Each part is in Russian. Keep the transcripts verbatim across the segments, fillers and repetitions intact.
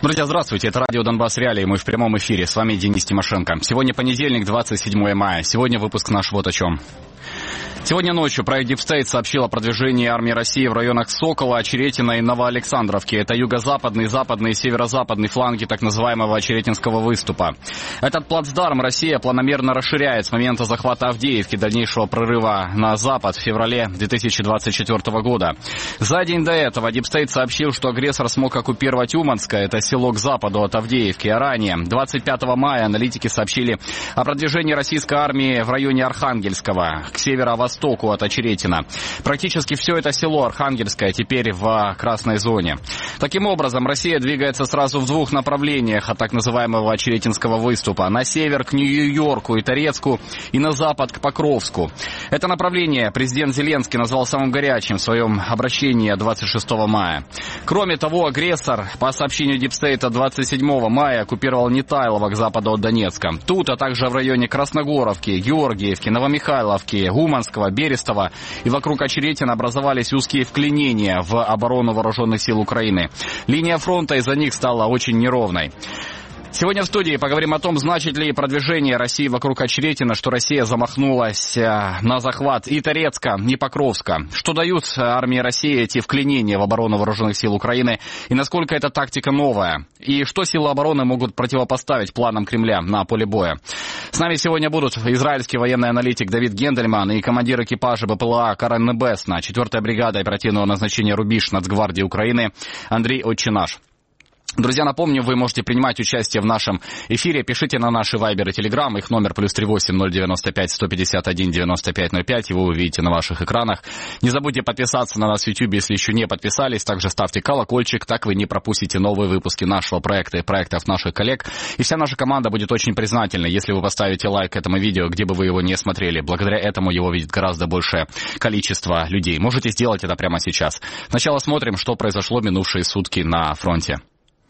Друзья, здравствуйте, это радио Донбасс Реалии, мы в прямом эфире, с вами Денис Тимошенко. Сегодня понедельник, двадцать седьмое мая, сегодня выпуск наш вот о чем. Сегодня ночью проект Deep State сообщил о продвижении армии России в районах Сокола, Очеретина и Новоалександровки. Это юго-западный, западный и северо-западный фланги так называемого Очеретинского выступа. Этот плацдарм Россия планомерно расширяет с момента захвата Авдеевки, дальнейшего прорыва на запад в феврале две тысячи двадцать четвёртого года. За день до этого Deep State сообщил, что агрессор смог оккупировать Уманское, это село к западу от Авдеевки, а ранее, двадцать пятого мая, аналитики сообщили о продвижении российской армии в районе Архангельского, к северо-востоку от Очеретина. Практически все это село Архангельское теперь в красной зоне. Таким образом, Россия двигается сразу в двух направлениях от так называемого Очеретинского выступа. На север к Нью-Йорку и Торецку, и на запад к Покровску. Это направление президент Зеленский назвал самым горячим в своем обращении двадцать шестого мая. Кроме того, агрессор, по сообщению Deep State, двадцать седьмого мая оккупировал Нетайлово к западу от Донецка. Тут, а также в районе Красногоровки, Георгиевки, Новомихайловки, Уманского, Берестово и вокруг Очеретина образовались узкие вклинения в оборону вооруженных сил Украины. Линия фронта из-за них стала очень неровной. Сегодня в студии поговорим о том, значит ли продвижение России вокруг Очеретина, что Россия замахнулась на захват и Торецка, и Покровска. Что дают армии России эти вклинения в оборону вооруженных сил Украины, и насколько эта тактика новая. И что силы обороны могут противопоставить планам Кремля на поле боя. С нами сегодня будут израильский военный аналитик Давид Гендельман и командир экипажа БПЛА Кара Небесна, четвёртая бригада оперативного назначения «Рубеж» Нацгвардии Украины Андрей Отчинаш. Друзья, напомню, вы можете принимать участие в нашем эфире. Пишите на наши Вайбер и Телеграм. Их номер плюс три восемь ноль девяносто пять сто пятьдесят один девяносто пять ноль пять. Его вы видите на ваших экранах. Не забудьте подписаться на нас в YouTube, если еще не подписались. Также ставьте колокольчик, так вы не пропустите новые выпуски нашего проекта и проектов наших коллег. И вся наша команда будет очень признательна, если вы поставите лайк этому видео, где бы вы его не смотрели. Благодаря этому его видит гораздо большее количество людей. Можете сделать это прямо сейчас. Сначала смотрим, что произошло минувшие сутки на фронте.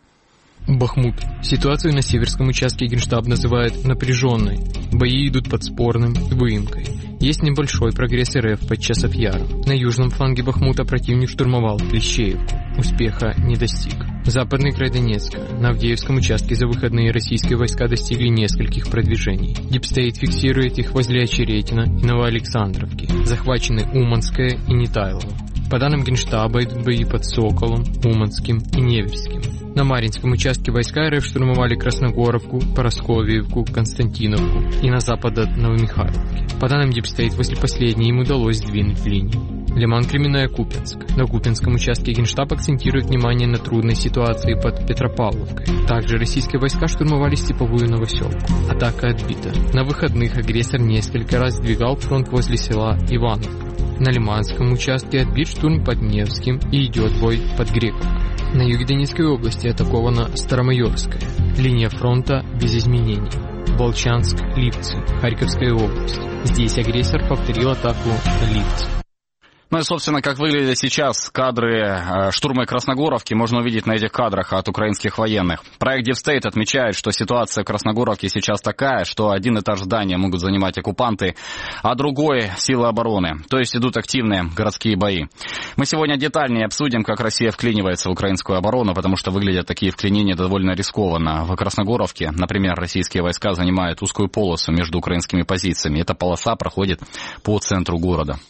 Бахмут. Ситуацию на северском участке Генштаб называет напряженной. Бои идут под спорным выемкой. Есть небольшой прогресс РФ под Часов-Яром. На южном фланге Бахмута противник штурмовал Плещеевку. Успеха не достиг. Западный край Донецка. На Авдеевском участке за выходные российские войска достигли нескольких продвижений. Deep State фиксирует их возле Очеретина и Новоалександровки. Захвачены Уманское и Нетайлово. По данным Генштаба, идут бои под Соколом, Уманским и Неверским. На Марьинском участке войска РФ штурмовали Красногоровку, Поросковиевку, Константиновку и на запад от Новомихайловки. По данным Deep State, после последней им удалось сдвинуть линию. Лиман, Кременная, Купянск. На Купянском участке Генштаб акцентирует внимание на трудной ситуации под Петропавловкой. Также российские войска штурмовали Степовую Новоселку. Атака отбита. На выходных агрессор несколько раз сдвигал фронт возле села Ивановка. На Лиманском участке отбит штурм под Невским и идет бой под Грековкой. На юге Донецкой области атакована Старомайорская. Линия фронта без изменений. Волчанск, Липцы, Харьковская область. Здесь агрессор повторил атаку на Липцы. Ну и, собственно, как выглядят сейчас кадры э, штурма Красногоровки, можно увидеть на этих кадрах от украинских военных. Проект Deep State отмечает, что ситуация в Красногоровке сейчас такая, что один этаж здания могут занимать оккупанты, а другой — силы обороны. То есть идут активные городские бои. Мы сегодня детальнее обсудим, как Россия вклинивается в украинскую оборону, потому что выглядят такие вклинения довольно рискованно. В Красногоровке, например, российские войска занимают узкую полосу между украинскими позициями. Эта полоса проходит по центру города.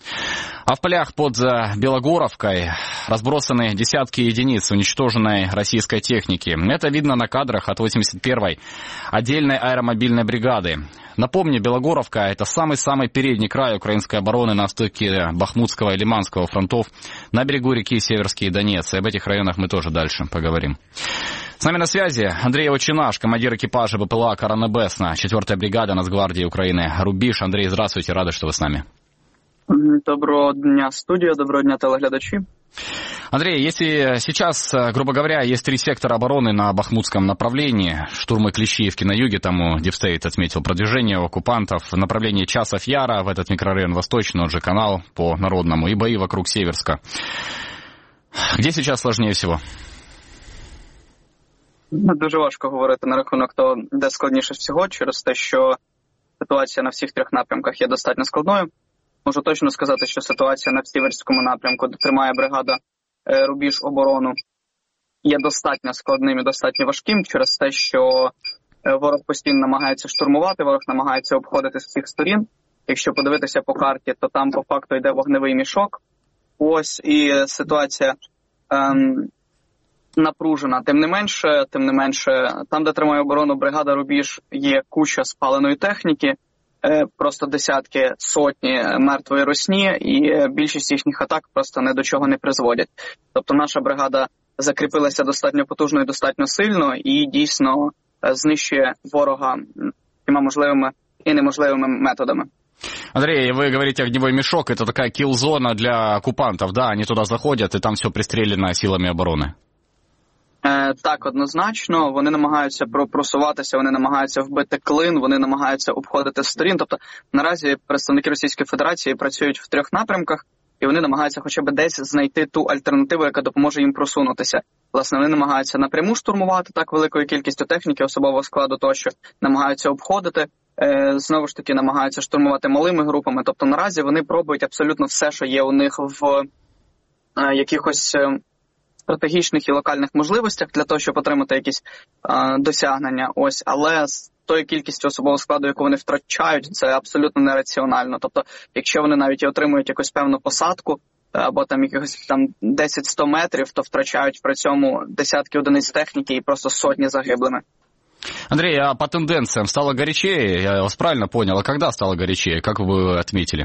А в полях под Белогоровкой разбросаны десятки единиц уничтоженной российской техники. Это видно на кадрах от восемьдесят первой отдельной аэромобильной бригады. Напомню, Белогоровка — это самый-самый передний край украинской обороны на стыке Бахмутского и Лиманского фронтов на берегу реки Северский Донец. И об этих районах мы тоже дальше поговорим. С нами на связи Андрей Отчинаш, командир экипажа БПЛА Кара Небесна, четвёртая бригада Нацгвардии Украины «Рубеж». Андрей, здравствуйте, рады, что вы с нами. Доброго дня, студия, доброго дня, телеглядачи. Андрей, если сейчас, грубо говоря, есть три сектора обороны на бахмутском направлении, штурмы Клещеевки на юге, там Deep State отметил продвижение оккупантов, направление Часов-Яра в этот микрорайон Восточный, он же канал по Народному, и бои вокруг Северска. Где сейчас сложнее всего? Дуже важко говорити на рахунок того, де складніше всього, через те, що ситуація на всіх трьох напрямках є достатньо складною. Можу точно сказати, що ситуація на Сіверському напрямку, де тримає бригада «Рубеж» оборону, є достатньо складним і достатньо важким через те, що ворог постійно намагається штурмувати, ворог намагається обходити з всіх сторін. Якщо подивитися по карті, то там по факту йде вогневий мішок. Ось і ситуація ем, напружена. Тим не менше, тим не менше, там, де тримає оборону бригада Рубіж, є куча спаленої техніки, е, просто десятки, сотні мертвої русні, і більшість їхніх атак просто ні до чого не призводять. Тобто наша бригада закріпилася достатньо потужно і достатньо сильно, і дійсно е, знищує ворога всіма можливими и неможливыми методами. Андрей, вы говорите огневой мешок, это такая килл-зона для оккупантов, да? Они туда заходят, и там все пристрелено силами оборони. Е, так, однозначно. Вони намагаються просуватися, вони намагаються вбити клин, вони намагаються обходити сторін. Тобто наразі представники Російської Федерації працюють в трьох напрямках, і вони намагаються хоча б десь знайти ту альтернативу, яка допоможе їм просунутися. Власне, вони намагаються напряму штурмувати так великою кількістю техніки, особового складу тощо, намагаються обходити. Знову ж таки, намагаються штурмувати малими групами. Тобто наразі вони пробують абсолютно все, що є у них в якихось стратегічних і локальних можливостях для того, щоб отримати якісь досягнення. Ось, але з тою кількістю особового складу, яку вони втрачають, це абсолютно нераціонально. Тобто, якщо вони навіть і отримують якусь певну посадку, або там якихось там десять-сто метрів, то втрачають при цьому десятки одиниць техніки і просто сотні загиблими. Андрей, а по тенденциям стало горячее? Я вас правильно понял. А когда стало горячее? Как вы отметили?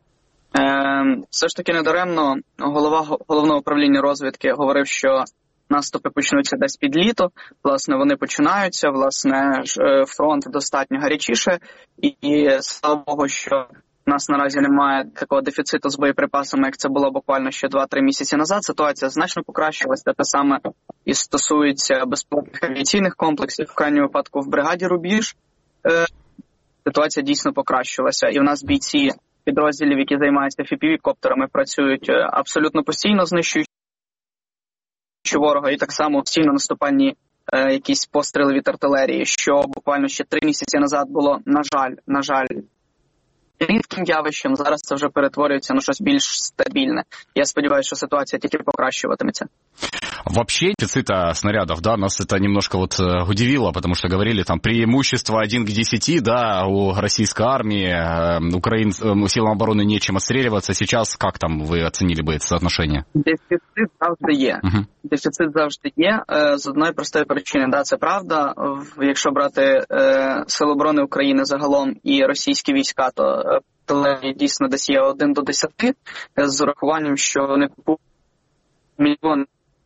Е, все ж таки недаремно голова головного управління розвідки говорив, що наступи почнуться десь під літо. Власне, вони починаються. Власне, фронт достатньо гарячіше. І, і слава Богу, що у нас наразі немає такого дефіциту з боєприпасами, як це було буквально ще два-три місяці назад. Ситуація значно покращилася. Те саме і стосується безпілотних авіаційних комплексів. В крайньому випадку в бригаді Рубіж е, ситуація дійсно покращилася. І в нас бійці підрозділів, які займаються еф пі ві-коптерами, працюють абсолютно постійно, знищуючи ворога. І так само постійно наступальні е, якісь постріли від артилерії, що буквально ще три місяці назад було, на жаль, на жаль, рідким явищем. Зараз це вже перетворюється на щось більш стабільне. Я сподіваюся, що ситуація тільки покращуватиметься. Вообще дефицита снарядов, да, нас это немножко вот удивило, потому что говорили там преимущество один к десяти, да, у российской армии, Украин, силам обороны нечем отстреливаться. Сейчас как там вы оценили бы это соотношение? Дефіцит завжди є. Uh-huh. Дефіцит завжди є. З одної простої причини, да, це правда. Якщо брати е, Сили оборони України загалом і російські війська, то артилерія дійсно десь є один до десяти, з урахуванням, що вони купують мільйон.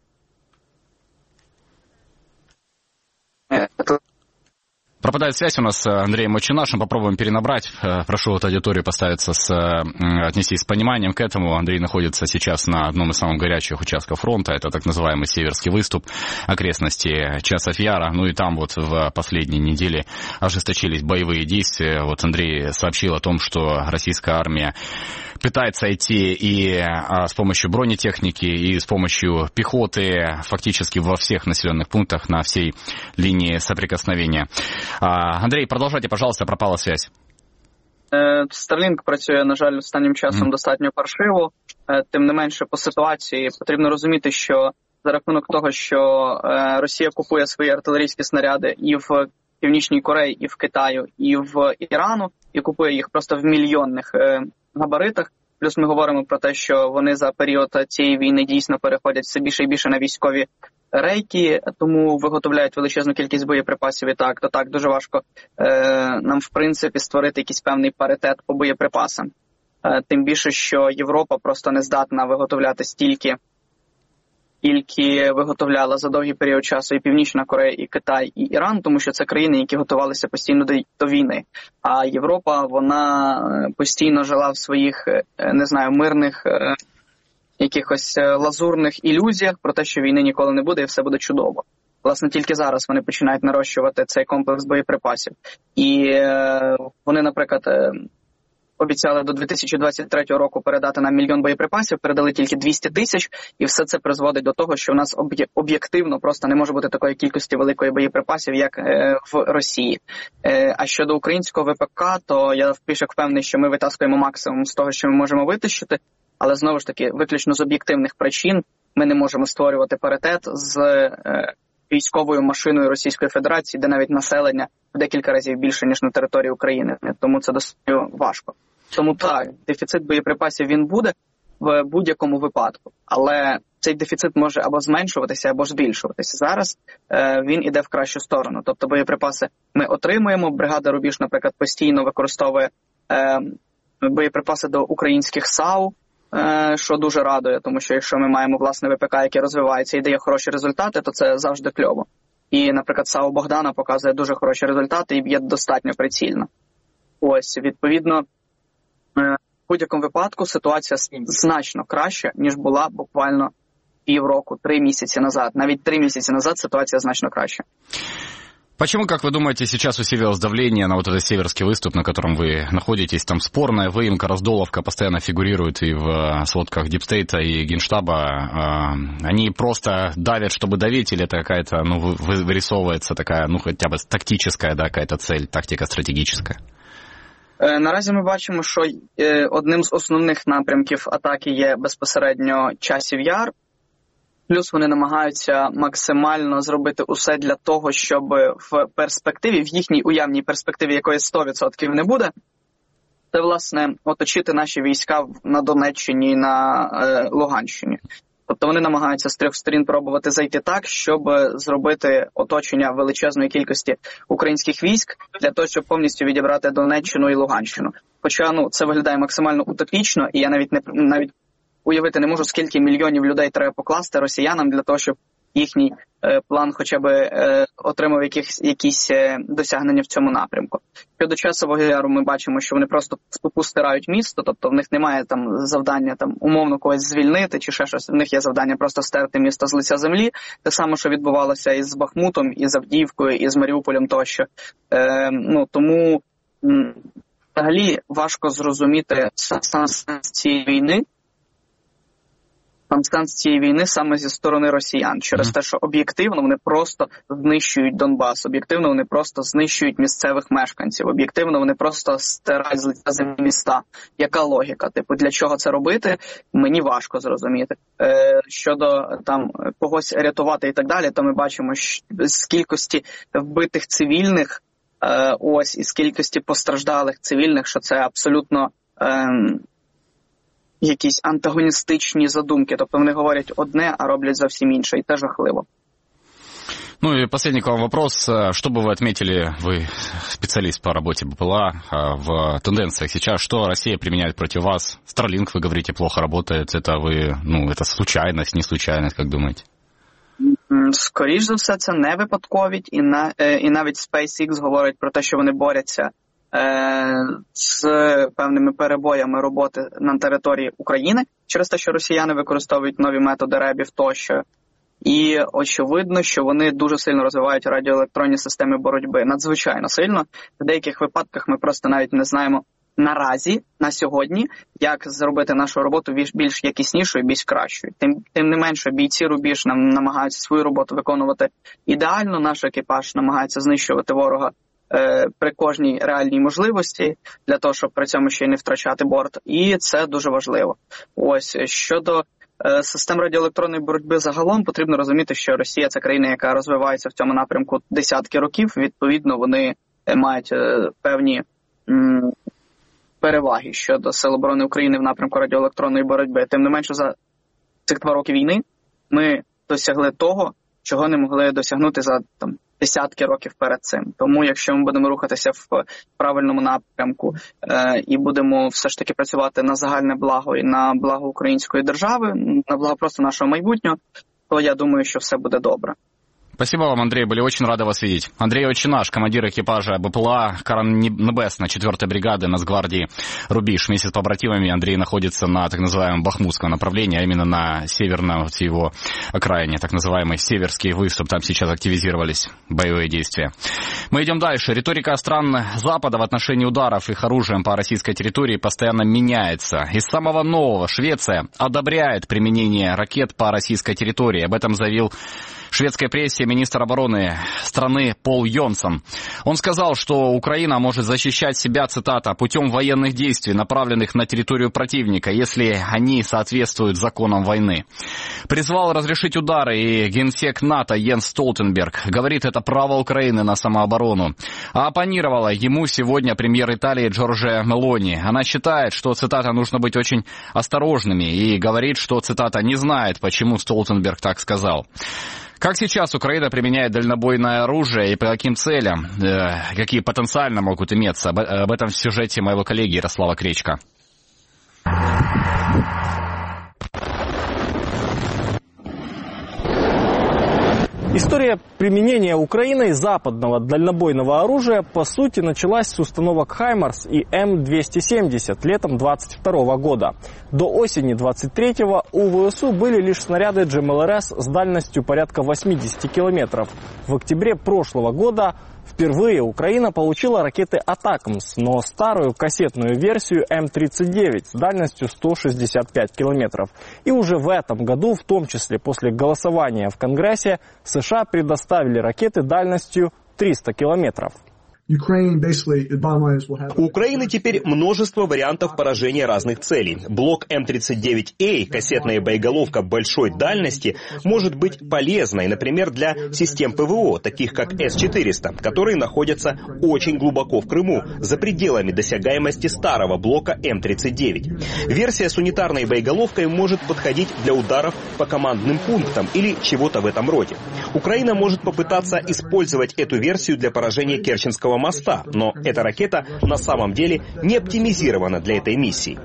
Пропадает связь у нас с Андреем Мочинашем. Попробуем перенабрать. Прошу вот аудиторию поставиться с, отнестись с пониманием к этому. Андрей находится сейчас на одном из самых горячих участков фронта. Это так называемый Северский выступ, окрестности Часов Яра. Ну и там вот в последние недели ожесточились боевые действия. Вот Андрей сообщил о том, что российская армия пытается идти и а, с помощью бронетехники, и с помощью пехоты фактически во всех населенных пунктах на всей линии соприкосновения. А, Андрей, продолжайте, пожалуйста, пропала связь. Starlink працює, на жаль, останнім часом mm. достатньо паршиво. Тим не менше, по ситуації потрібно розуміти, що за рахунок того, що Росія купує свої артилерійські снаряди і в Північній Кореї, і в Китаю, і в Ірану, і купує їх просто в мільйонних габаритах. Плюс ми говоримо про те, що вони за період цієї війни дійсно переходять все більше і більше на військові рейки, тому виготовляють величезну кількість боєприпасів. І так, то так дуже важко е, нам, в принципі, створити якийсь певний паритет по боєприпасам. Е, тим більше, що Європа просто не здатна виготовляти стільки, скільки виготовляла за довгий період часу і Північна Корея, і Китай, і Іран, тому що це країни, які готувалися постійно до, до війни. А Європа, вона постійно жила в своїх, не знаю, мирних, якихось лазурних ілюзіях про те, що війни ніколи не буде і все буде чудово. Власне, тільки зараз вони починають нарощувати цей комплекс боєприпасів. І е, вони, наприклад, е, обіцяли до дві тисячі двадцять третього року передати нам мільйон боєприпасів, передали тільки двісті тисяч, і все це призводить до того, що у нас об'єктивно просто не може бути такої кількості великої боєприпасів, як е, в Росії. Е, а щодо українського ве пе ка, то я більше впевнений, що ми витаскуємо максимум з того, що ми можемо витащити, але знову ж таки, виключно з об'єктивних причин, ми не можемо створювати паритет з е, військовою машиною Російської Федерації, де навіть населення в декілька разів більше, ніж на території України. Тому це досить важко. Тому так, дефіцит боєприпасів він буде в будь-якому випадку. Але цей дефіцит може або зменшуватися, або збільшуватися. Зараз е, він іде в кращу сторону. Тобто боєприпаси ми отримуємо. Бригада «Рубіж», наприклад, постійно використовує е, боєприпаси до українських САУ, е, що дуже радує, тому що якщо ми маємо власне ВПК, яке розвивається і дає хороші результати, то це завжди кльово. І, наприклад, САУ Богдана показує дуже хороші результати і б'є достатньо прицільно. Ось, відповідно, е, в будь-якому випадку ситуація значно краща, ніж була буквально півроку, три місяці назад. Навіть три місяці назад ситуація значно краща. Почему, как вы думаете, сейчас усилилось давление на вот этот северский выступ, на котором вы находитесь? Там спорная выемка, раздоловка постоянно фигурирует и в сводках Дипстейта, и Генштаба. Они просто давят, чтобы давить, или это какая-то, ну, вырисовывается такая, ну, хотя бы тактическая, да, какая-то цель, тактика стратегическая? Наразі ми бачимо, що одним з основних напрямків атаки є безпосередньо Часів Яр. Плюс вони намагаються максимально зробити усе для того, щоб в перспективі, в їхній уявній перспективі, якої сто відсотків не буде, це, власне, оточити наші війська на Донеччині і на е, Луганщині. Тобто вони намагаються з трьох сторін пробувати зайти так, щоб зробити оточення величезної кількості українських військ для того, щоб повністю відібрати Донеччину і Луганщину. Хоча, ну, це виглядає максимально утопічно, і я навіть не навіть уявити не можу, скільки мільйонів людей треба покласти росіянам для того, щоб їхній е, план хоча б е, отримав якісь, якісь е, досягнення в цьому напрямку. Щодо Часового Яру ми бачимо, що вони просто в ступу стирають місто, тобто в них немає там завдання там умовно когось звільнити чи ще щось. В них є завдання просто стерти місто з лиця землі. Те саме, що відбувалося і з Бахмутом, і з Авдіївкою, і з Маріуполем тощо. Е, ну, тому м, взагалі важко зрозуміти сенс цієї війни, Констант цієї війни саме зі сторони росіян, через те, що об'єктивно вони просто знищують Донбас, об'єктивно вони просто знищують місцевих мешканців, об'єктивно вони просто стирають з лиця землі міста. Яка логіка? Типу, для чого це робити? Мені важко зрозуміти. Е, щодо там когось рятувати і так далі, то ми бачимо, що з кількості вбитих цивільних, е, ось, і з кількості постраждалих цивільних, що це абсолютно Е, якісь антагоністичні задумки. Тобто вони говорять одне, а роблять зовсім інше. І це жахливо. Ну и последний к вам вопрос. Что бы вы отметили, вы специалист по работе БПЛА, в тенденциях сейчас? Что Россия применяет против вас? Starlink, вы говорите, плохо работает. Это вы, ну, это случайность, не случайность, как думаете? Скоріш за все, це не випадковість. І, на, і навіть SpaceX говорить про те, що вони борються з певними перебоями роботи на території України через те, що росіяни використовують нові методи ребів тощо. І очевидно, що вони дуже сильно розвивають радіоелектронні системи боротьби. Надзвичайно сильно. В деяких випадках ми просто навіть не знаємо наразі, на сьогодні, як зробити нашу роботу більш якіснішою, більш кращою. Тим, тим не менше, бійці Рубіж нам намагаються свою роботу виконувати ідеально. Наш екіпаж намагається знищувати ворога при кожній реальній можливості, для того, щоб при цьому ще й не втрачати борт. І це дуже важливо. Ось, щодо е, систем радіоелектронної боротьби загалом, потрібно розуміти, що Росія – це країна, яка розвивається в цьому напрямку десятки років. Відповідно, вони мають е, певні м, переваги щодо Сил оборони України в напрямку радіоелектронної боротьби. Тим не менше, за цих два роки війни ми досягли того, чого не могли досягнути за там десятки років перед цим. Тому якщо ми будемо рухатися в правильному напрямку е, і будемо все ж таки працювати на загальне благо і на благо української держави, на благо просто нашого майбутнього, то я думаю, що все буде добре. Спасибо вам, Андрей, были очень рады вас видеть. Андрей Очинаш, командир экипажа БПЛА Каранебесной четвёртой бригады Нацгвардии «Рубіж». Вместе с побратимами Андрей находится на так называемом Бахмутском направлении, а именно на северном его окраине, так называемый Северский выступ. Там сейчас активизировались боевые действия. Мы идем дальше. Риторика стран Запада в отношении ударов их оружием по российской территории постоянно меняется. Из самого нового Швеция одобряет применение ракет по российской территории. Об этом заявил шведской прессе британский министр обороны страны Пол Йонсон. Он сказал, что Украина может защищать себя, цитата, путем военных действий, направленных на территорию противника, если они соответствуют законам войны. Призвал разрешить удары и генсек НАТО Йенс Столтенберг. Говорит, это право Украины на самооборону. А оппонировала ему сегодня премьер Италии Джорджия Мелони. Она считает, что, цитата, нужно быть очень осторожными и говорит, что, цитата, не знает, почему Столтенберг так сказал. Как сейчас Украина применяет дальнобойное оружие и по каким целям, э, какие потенциально могут иметься? Об, об этом в сюжете моего коллеги Ярослава Кречка. История применения Украиной западного дальнобойного оружия, по сути, началась с установок «Хаймарс» и М двести семьдесят летом двадцать второго года. До осени двадцать третьего у ВСУ были лишь снаряды джи эм эл эр эс с дальностью порядка восьмидесяти километров. В октябре прошлого года впервые Украина получила ракеты «Атакамс», но старую кассетную версию М тридцать девять с дальностью сто шестьдесят пять километров. И уже в этом году, в том числе после голосования в Конгрессе, США предоставили ракеты дальностью триста километров. У Украины теперь множество вариантов поражения разных целей. Блок М тридцать девять А, кассетная боеголовка большой дальности, может быть полезной, например, для систем ПВО, таких как С четыреста, которые находятся очень глубоко в Крыму, за пределами досягаемости старого блока М тридцать девять. Версия с унитарной боеголовкой может подходить для ударов по командным пунктам или чего-то в этом роде. Украина может попытаться использовать эту версию для поражения Керченского моста, но эта ракета на самом деле не оптимизирована для этой миссии.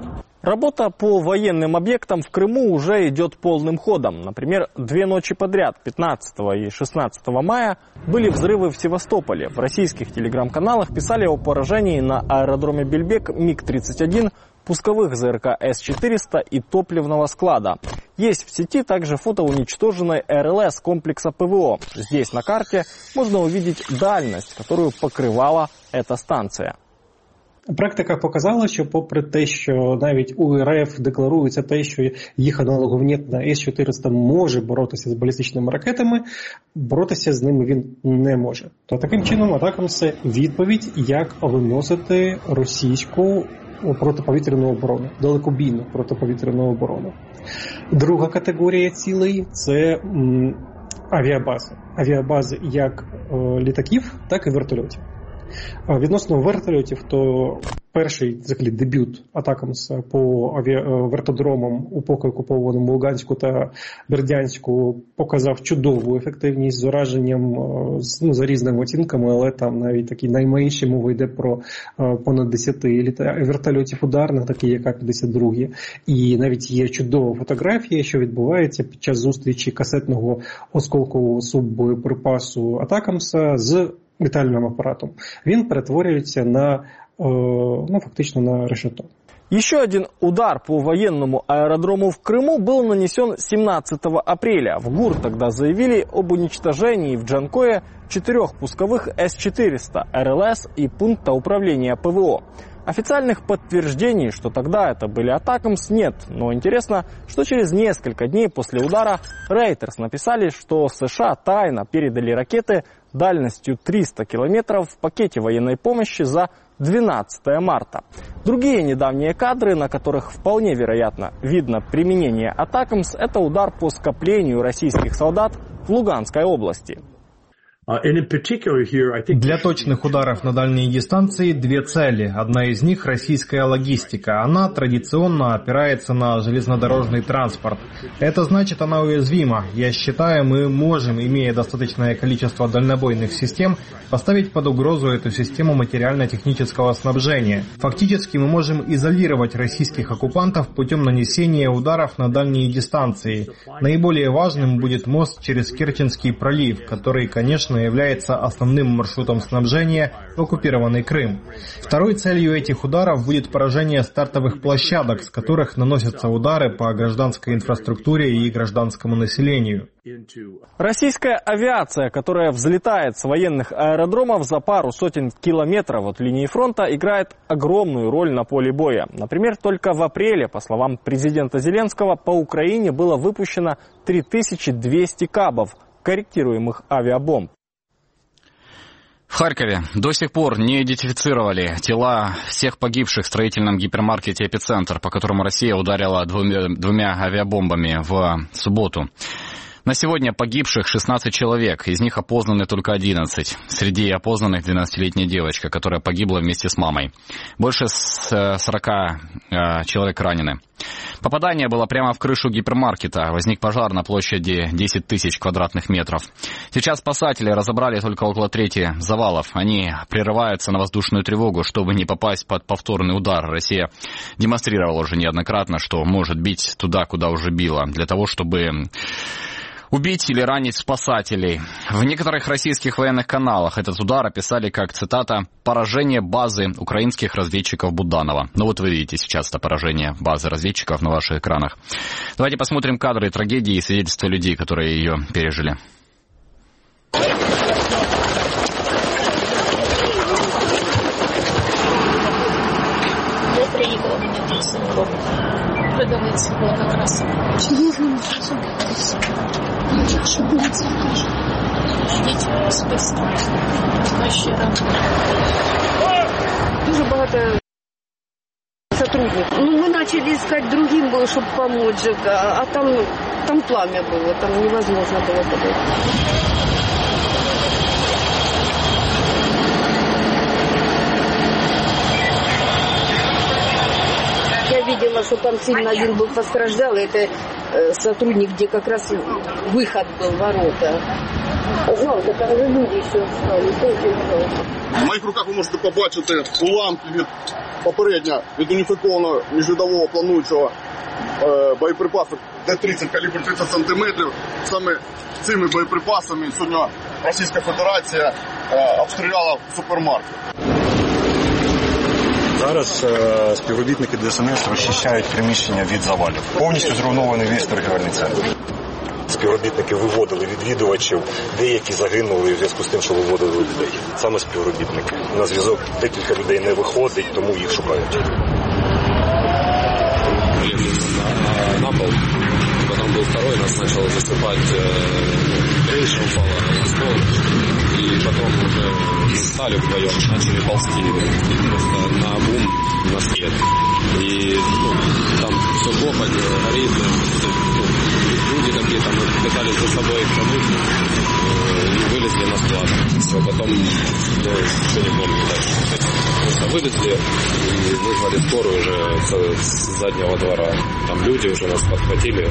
Работа по военным объектам в Крыму уже идет полным ходом. Например, две ночи подряд, пятнадцатого и шестнадцатого мая, были взрывы в Севастополе. В российских телеграм-каналах писали о поражении на аэродроме Бельбек Миг тридцать один, пусковых зэ эр ка С четыреста и топливного склада. Есть в сети также фото уничтоженной эр эл эс комплекса ПВО. Здесь на карте можно увидеть дальность, которую покривала эта станція. Практика показала, що попри те, що навіть у ер еф декларується те, що їх аналоговнітна С чотириста може боротися з балістичними ракетами, боротися з ними він не може. То таким чином Атакамс – відповідь, як виносити російську протиповітряну оборону, далекобійну протиповітряну оборону. Друга категорія цілей – це м, авіабази. Авіабази як е, літаків, так і вертольотів. Відносно вертольотів, то перший взагалі дебют Атакамса по авіа... вертодромам у поки окупованому Луганську та Бердянську показав чудову ефективність з ураженням, ну, за різними оцінками, але там навіть такі найменші, мова йде про понад десять літа... вертольотів ударних, такі як А п'ятдесят два. І навіть є чудова фотографія, що відбувається під час зустрічі касетного осколкового суббоєприпасу Атакамса з летальным аппаратом. Він перетворюється на, ну, фактично на решето. Еще один удар по военному аэродрому в Крыму был нанесен семнадцатого апреля. В ГУР тогда заявили об уничтожении в Джанкое четырех пусковых С четыреста, эр эл эс и пункта управления ПВО. Официальных подтверждений, что тогда это были Атакамс, нет. Но интересно, что через несколько дней после удара Reuters написали, что США тайно передали ракеты дальностью триста километров в пакете военной помощи за двенадцатое марта. Другие недавние кадры, на которых вполне вероятно видно применение Атакамс, это удар по скоплению российских солдат в Луганской области. Для точных ударов на дальние дистанции две цели. Одна из них – российская логистика. Она традиционно опирается на железнодорожный транспорт. Это значит, она уязвима. Я считаю, мы можем, имея достаточное количество дальнобойных систем, поставить под угрозу эту систему материально-технического снабжения. Фактически мы можем изолировать российских оккупантов путем нанесения ударов на дальние дистанции. Наиболее важным будет мост через Керченский пролив, который, конечно, является основным маршрутом снабжения в оккупированный Крым. Второй целью этих ударов будет поражение стартовых площадок, с которых наносятся удары по гражданской инфраструктуре и гражданскому населению. Российская авиация, которая взлетает с военных аэродромов за пару сотен километров от линии фронта, играет огромную роль на поле боя. Например, только в апреле, по словам президента Зеленского, по Украине было выпущено три тысячи двести кабов, корректируемых авиабомб. В Харькове до сих пор не идентифицировали тела всех погибших в строительном гипермаркете «Эпицентр», по которому Россия ударила двумя, двумя авиабомбами в субботу. На сегодня погибших шестнадцать человек, из них опознаны только одиннадцать. Среди опознанных двенадцатилетняя девочка, которая погибла вместе с мамой. Больше сорока человек ранены. Попадание было прямо в крышу гипермаркета. Возник пожар на площади десять тысяч квадратных метров. Сейчас спасатели разобрали только около трети завалов. Они прерываются на воздушную тревогу, чтобы не попасть под повторный удар. Россия демонстрировала уже неоднократно, что может бить туда, куда уже била, для того, чтобы убить или ранить спасателей. В некоторых российских военных каналах этот удар описали как, цитата, «поражение базы украинских разведчиков Буданова». Ну вот вы видите сейчас это поражение базы разведчиков на ваших экранах. Давайте посмотрим кадры трагедии и свидетельства людей, которые ее пережили. Я приехала, меня тут сын робот. Продавается было как раз. Серьезно, идите спасать. Вообще рано. Дуже багато сотрудников. Ну, мы начали искать другим было, чтобы помочь, а, а там, там пламя было, там невозможно было подойти. Я видела, что там сильно один был постраждал, это э, сотрудник, где как раз выход был, ворота. Жалко, там же люди еще стали. В моїх руках ви можете побачити уламки від попередньо від уніфікованого міжвідового плануючого е, боєприпасу Д тридцять калібр тридцять сантиметрів. Саме цими боєприпасами сьогодні Російська Федерація е, обстріляла супермаркет. Зараз е, співробітники Де Ес Ен Ес розчищають приміщення від завалів. Повністю зруйнований весь торгівельний центр. Співробітники виводили відвідувачів, деякі загинули в зв'язку з тим, що виводили людей. Саме співробітники. На зв'язок декілька людей не виходить, тому їх шукають. На пол. Потом был второй, нас начало засыпать, крыша упала на стол. И потом уже стали вдвоем, начали ползти просто на бум, на свет. И ну, там все плохо, горит. Ну, люди такие там пытались за собой их помыть, и вылезли на склад. Все, потом, ну, что не помню дальше. Просто вылезли и вызвали скорую уже с заднего двора. Там люди уже нас подхватили.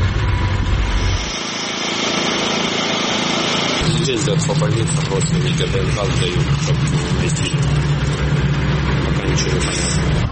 Ездят по больницам, родственники ДНК сдают, чтобы вместе. Пока ничего не понятно.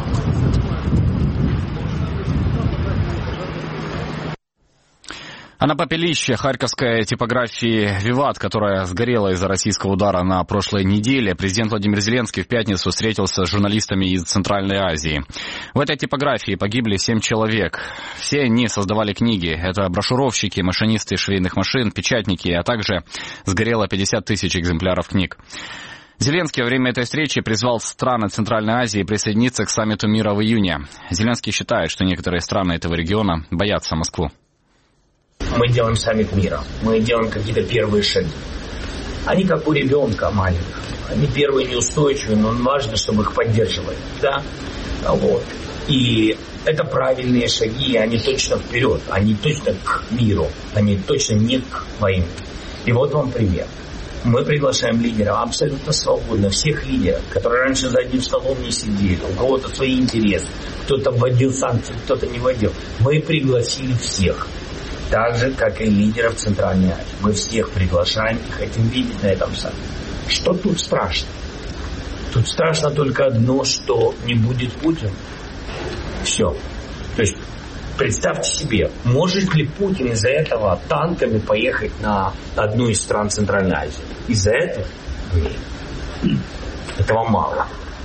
А на попелище харьковской типографии «Виват», которая сгорела из-за российского удара на прошлой неделе, президент Владимир Зеленский в пятницу встретился с журналистами из Центральной Азии. В этой типографии погибли семь человек. Все они создавали книги. Это брошюровщики, машинисты швейных машин, печатники, а также сгорело пятьдесят тысяч экземпляров книг. Зеленский во время этой встречи призвал страны Центральной Азии присоединиться к саммиту мира в июне. Зеленский считает, что некоторые страны этого региона боятся Москву. Мы делаем саммит мира, мы делаем какие-то первые шаги. Они как у ребенка маленького. Они первые неустойчивые, но важно, чтобы их поддерживали. Да? Вот. И это правильные шаги, они точно вперед, они точно к миру, они точно не к войне. И вот вам пример. Мы приглашаем лидеров абсолютно свободно, всех лидеров, которые раньше за одним столом не сидели, у кого-то свои интересы, кто-то вводил санкции, кто-то не вводил. Мы пригласили всех. Так же, как и лидеров Центральной Азии. Мы всех приглашаем и хотим видеть на этом саммите. Что тут страшно? Тут страшно только одно, что не будет Путина. Все. То есть, представьте себе, может ли Путин из-за этого танками поехать на одну из стран Центральной Азии? Из-за этого? Нет. Этого мало.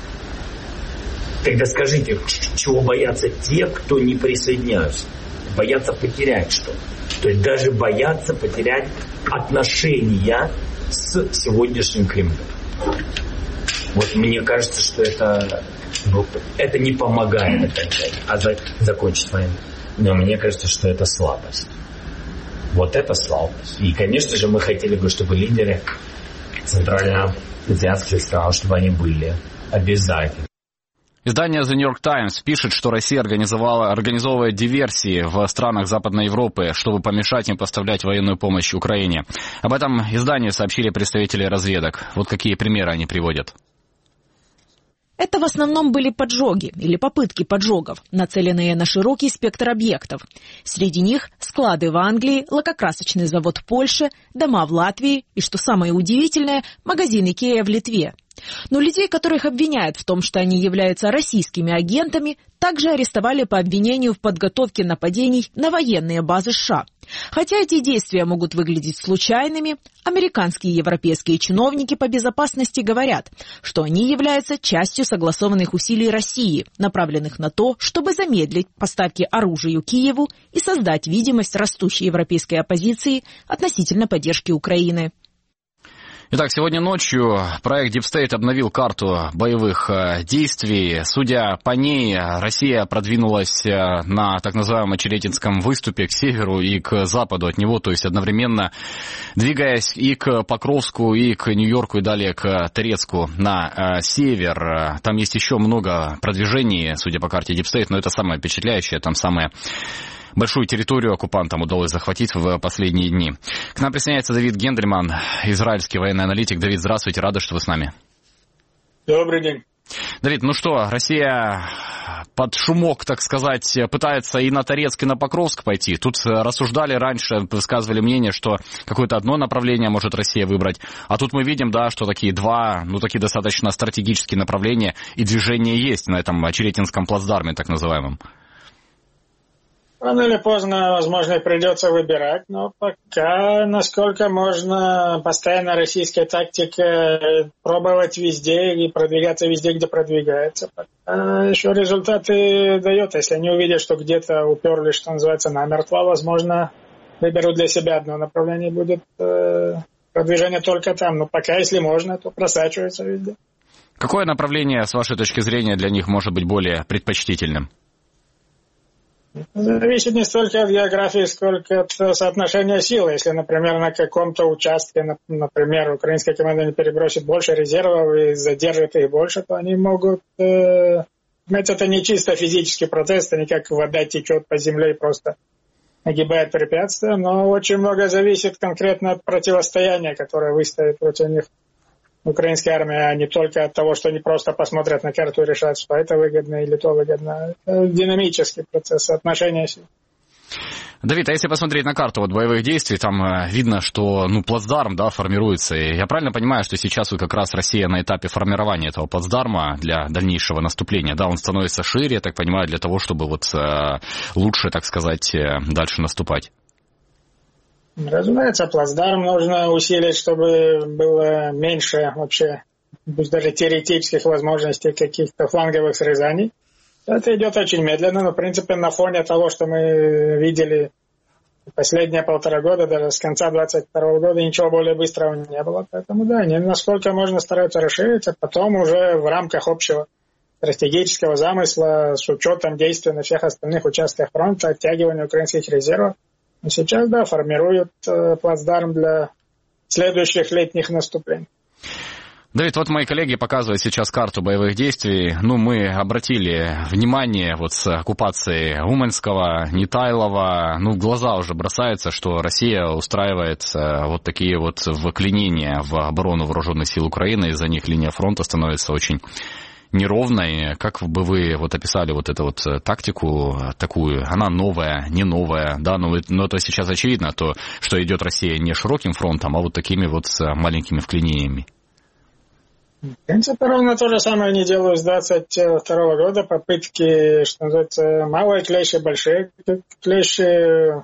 Тогда скажите, чего боятся те, кто не присоединяются? Боятся потерять что-то. То есть даже боятся потерять отношения с сегодняшним Кремлем. Вот мне кажется, что это, ну, это не помогает окончательно, а за, закончить войну. Но мне кажется, что это слабость. Вот это слабость. И, конечно же, мы хотели бы, чтобы лидеры центральноазиатских стран, чтобы они были обязательно. Издание The New York Times пишет, что Россия организовала, организовывает диверсии в странах Западной Европы, чтобы помешать им поставлять военную помощь Украине. Об этом изданию сообщили представители разведок. Вот какие примеры они приводят. Это в основном были поджоги или попытки поджогов, нацеленные на широкий спектр объектов. Среди них склады в Англии, лакокрасочный завод в Польше, дома в Латвии и, что самое удивительное, магазин Икеа в Литве. Но людей, которых обвиняют в том, что они являются российскими агентами, также арестовали по обвинению в подготовке нападений на военные базы США. Хотя эти действия могут выглядеть случайными, американские и европейские чиновники по безопасности говорят, что они являются частью согласованных усилий России, направленных на то, чтобы замедлить поставки оружия Киеву и создать видимость растущей европейской оппозиции относительно поддержки Украины. Итак, сегодня ночью проект Deep State обновил карту боевых действий. Судя по ней, Россия продвинулась на так называемом Очеретинском выступе к северу и к западу от него, то есть одновременно двигаясь и к Покровску, и к Нью-Йорку, и далее к Торецку на север. Там есть еще много продвижений, судя по карте Deep State, но это самое впечатляющее, там самое... Большую территорию оккупантам удалось захватить в последние дни. К нам присоединяется Давид Гендельман, израильский военный аналитик. Давид, здравствуйте, рады, что вы с нами. Добрый день. Давид, ну что, Россия под шумок, так сказать, пытается и на Торецк, и на Покровск пойти. Тут рассуждали раньше, высказывали мнение, что какое-то одно направление может Россия выбрать. А тут мы видим, да, что такие два, ну, такие достаточно стратегические направления и движения есть на этом Очеретинском плацдарме, так называемом. Рано или поздно, возможно, придется выбирать, но пока, насколько можно, постоянно российская тактика пробовать везде и продвигаться везде, где продвигается. Пока еще результаты дает. Если они увидят, что где-то уперлись, что называется, намертво, возможно, выберут для себя одно направление, будет э, продвижение только там. Но пока, если можно, то просачивается везде. Какое направление, с вашей точки зрения, для них может быть более предпочтительным? Зависит не столько от географии, сколько от соотношения сил. Если, например, на каком-то участке, например, украинская команда не перебросит больше резервов и задержит их больше, то они могут... Э, это не чисто физический процесс, это не как вода течет по земле и просто нагибает препятствия, но очень много зависит конкретно от противостояния, которое выставит против них украинская армия, а не только от того, что они просто посмотрят на карту и решат, что это выгодно или то выгодно. Это динамический процесс отношения сил. Давид, а если посмотреть на карту вот, боевых действий, там э, видно, что ну, плацдарм да, формируется. И я правильно понимаю, что сейчас вот как раз Россия на этапе формирования этого плацдарма для дальнейшего наступления? Да, он становится шире, я так понимаю, для того, чтобы вот, э, лучше, так сказать, э, дальше наступать. Разумеется, плацдарм нужно усилить, чтобы было меньше вообще, пусть даже теоретических возможностей каких-то фланговых срезаний. Это идет очень медленно, но, в принципе, на фоне того, что мы видели последние полтора года, даже с конца двадцать второго года, ничего более быстрого не было. Поэтому, да, не насколько можно стараться расширить, а потом уже в рамках общего стратегического замысла с учетом действий на всех остальных участках фронта, оттягивания украинских резервов. Сейчас, да, формируют э, плацдарм для следующих летних наступлений. Давид, вот мои коллеги показывают сейчас карту боевых действий. Ну, мы обратили внимание вот с оккупацией Уманского, Нетайлова. Ну, в глаза уже бросается, что Россия устраивает э, вот такие вот вклинения в оборону вооруженных сил Украины. Из-за них линия фронта становится очень неровной. Как бы вы вот описали вот эту вот тактику такую? Она новая, не новая, да, но, но это сейчас очевидно, то, что идет Россия не широким фронтом, а вот такими вот маленькими вклинениями. В принципе, ровно то же самое они делают с двадцать второго года. Попытки, что называется, малые клещи, большие клещи,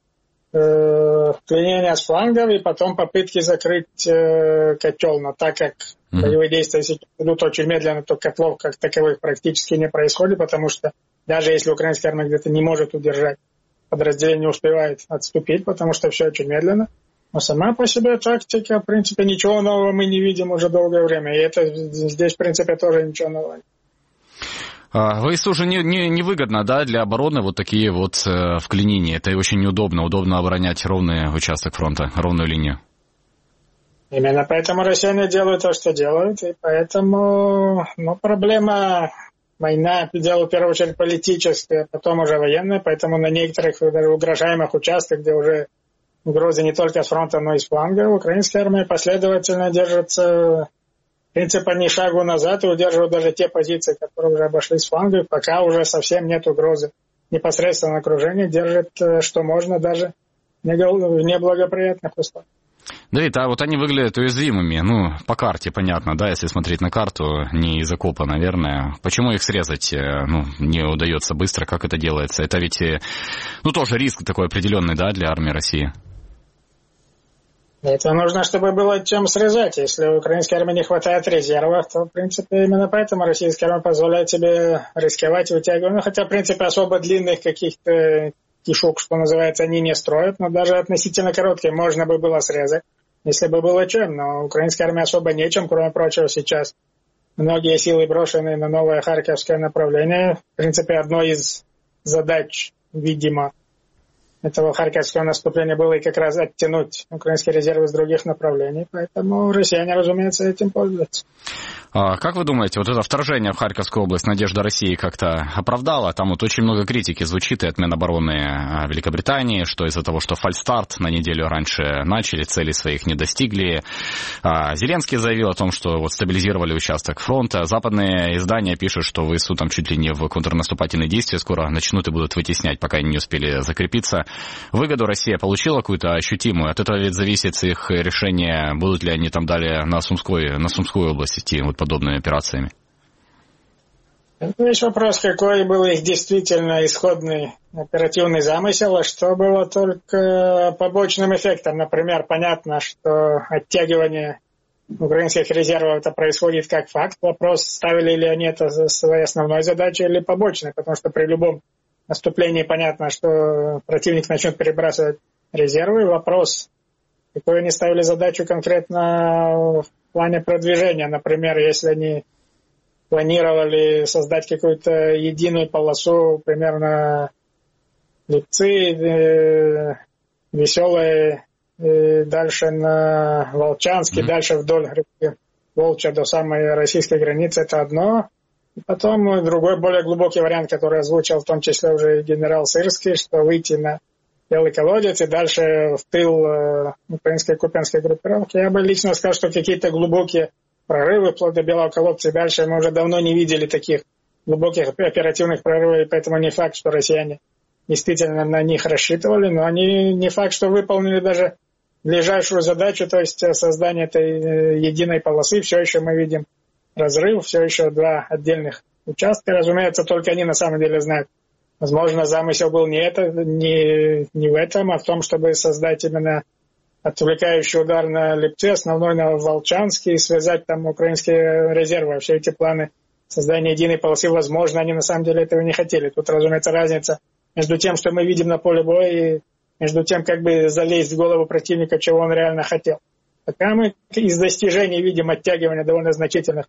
э, вклинения с флангов, и потом попытки закрыть э, котел. Но так как mm-hmm. боевые действия идут очень медленно, то котлов как таковых практически не происходит, потому что даже если украинская армия где-то не может удержать, подразделение не успевает отступить, потому что все очень медленно. Но сама по себе тактика, в принципе, ничего нового мы не видим уже долгое время. И это здесь, в принципе, тоже ничего нового. ВСУ же не, не, не выгодно, да, для обороны вот такие вот э, вклинения. Это очень неудобно. Удобно оборонять ровный участок фронта, ровную линию. Именно поэтому россияне делают то, что делают. И поэтому ну, проблема, война, дело в первую очередь политическая, потом уже военная. Поэтому на некоторых даже угрожаемых участках, где уже угрозы не только с фронта, но и с фланга, украинская армия последовательно держится принципа ни шагу назад и удерживают даже те позиции, которые уже обошли с фланга, пока уже совсем нет угрозы непосредственно окружения, держит, что можно, даже в неблагоприятных условиях. Давид, а вот они выглядят уязвимыми, ну, по карте, понятно, да, если смотреть на карту, не из окопа, наверное. Почему их срезать, ну, не удается быстро, как это делается? Это ведь, ну, тоже риск такой определенный, да, для армии России. Это нужно, чтобы было чем срезать. Если у украинской армии не хватает резервов, то, в принципе, именно поэтому российская армия позволяет себе рисковать и вытягивать. Ну, хотя, в принципе, особо длинных каких-то кишок, что называется, они не строят, но даже относительно короткие можно бы было срезать, если бы было чем. Но украинской армии особо нечем, кроме прочего, сейчас. Многие силы брошены на новое Харьковское направление. В принципе, одной из задач, видимо, этого харьковского наступления было и как раз оттянуть украинские резервы с других направлений. Поэтому россияне, разумеется, этим пользуются. А как вы думаете, вот это вторжение в Харьковскую область надежда России как-то оправдала? Там вот очень много критики звучит и от Минобороны Великобритании, что из-за того, что фальстарт на неделю раньше начали, цели своих не достигли. А Зеленский заявил о том, что вот стабилизировали участок фронта. Западные издания пишут, что ВСУ там чуть ли не в контрнаступательные действия скоро начнут и будут вытеснять, пока они не успели закрепиться. Выгоду Россия получила какую-то ощутимую? От этого ведь зависит их решение, будут ли они там далее на Сумской, на Сумскую область идти вот подобными операциями. Есть вопрос, какой был их действительно исходный оперативный замысел, а что было только побочным эффектом. Например, понятно, что оттягивание украинских резервов это происходит как факт. Вопрос, ставили ли они это своей основной задачей или побочной, потому что при любом наступлении понятно, что противник начнет перебрасывать резервы. Вопрос, какую они ставили задачу конкретно в плане продвижения. Например, если они планировали создать какую-то единую полосу, примерно Липцы, э, Веселые, э, дальше на Волчанске, mm-hmm. дальше вдоль реки Волча до самой российской границы, это одно. И потом другой, более глубокий вариант, который озвучил в том числе уже генерал Сырский, что выйти на Белый колодец и дальше в тыл э, украинской купенской группировки. Я бы лично сказал, что какие-то глубокие прорывы вплоть до Белого колодца и дальше мы уже давно не видели таких глубоких оперативных прорывов, и поэтому не факт, что россияне действительно на них рассчитывали, но они не факт, что выполнили даже ближайшую задачу, то есть создание этой единой полосы. Все еще мы видим разрыв, все еще два отдельных участка. Разумеется, только они на самом деле знают. Возможно, замысел был не, это, не, не в этом, а в том, чтобы создать именно отвлекающий удар на Липцы, основной на Волчанске, и связать там украинские резервы. Все эти планы создания единой полосы, возможно, они на самом деле этого не хотели. Тут, разумеется, разница между тем, что мы видим на поле боя, и между тем, как бы залезть в голову противника, чего он реально хотел. Пока мы из достижений видим оттягивание довольно значительных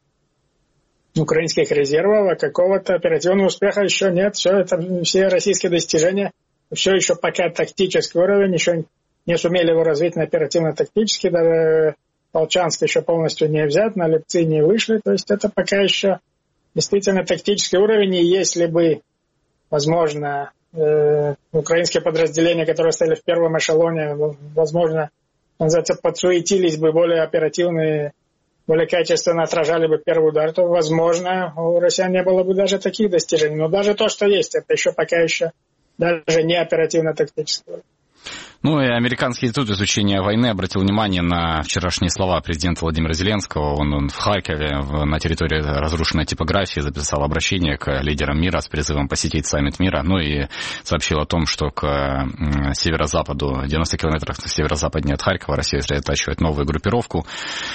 украинских резервов, а какого-то оперативного успеха еще нет. Все это, все российские достижения, все еще пока тактический уровень, еще не сумели его развить на оперативно-тактический, даже Волчанск еще полностью не взят, на Липцы не вышли, то есть это пока еще действительно тактический уровень, и если бы, возможно, э, украинские подразделения, которые стояли в первом эшелоне, возможно, называется, подсуетились бы более оперативные, более качественно отражали бы первый удар, то, возможно, у россиян не было бы даже таких достижений. Но даже то, что есть, это еще пока еще даже не оперативно-тактический уровень. Ну и Американский институт изучения войны обратил внимание на вчерашние слова президента Владимира Зеленского. Он, он в Харькове, в, на территории разрушенной типографии, записал обращение к лидерам мира с призывом посетить саммит мира. Ну и сообщил о том, что к м, северо-западу, девяноста километрах на северо-западнее от Харькова, Россия сосредотачивает новую группировку.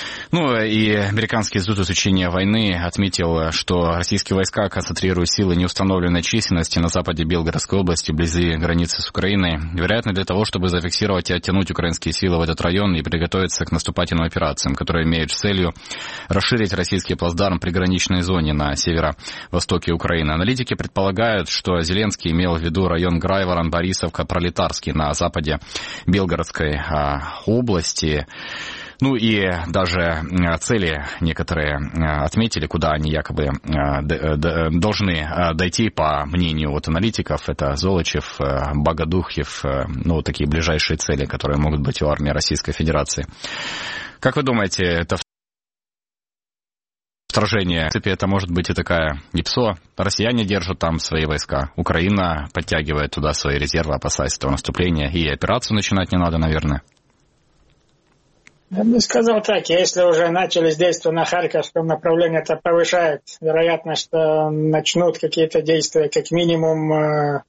Ну и Американский институт изучения войны отметил, что российские войска концентрируют силы неустановленной численности на западе Белгородской области, вблизи границы с Украиной, вероятно, для того, чтобы зафиксировать и оттянуть украинские силы в этот район и приготовиться к наступательным операциям, которые имеют целью расширить российский плацдарм в приграничной зоне на северо-востоке Украины. Аналитики предполагают, что Зеленский имел в виду район Грайворон, Борисовка, Пролетарский на западе Белгородской области. Ну и даже цели некоторые отметили, куда они якобы должны дойти, по мнению вот аналитиков. Это Золочев, Богодухов, ну вот такие ближайшие цели, которые могут быть у армии Российской Федерации. Как вы думаете, это вторжение, в принципе, это может быть и такая ИПСО? Россияне держат там свои войска, Украина подтягивает туда свои резервы, опасаясь этого наступления, и операцию начинать не надо, наверное. Я бы сказал так, если уже начались действия на Харьковском направлении, это повышает вероятность, что начнут какие-то действия, как минимум э,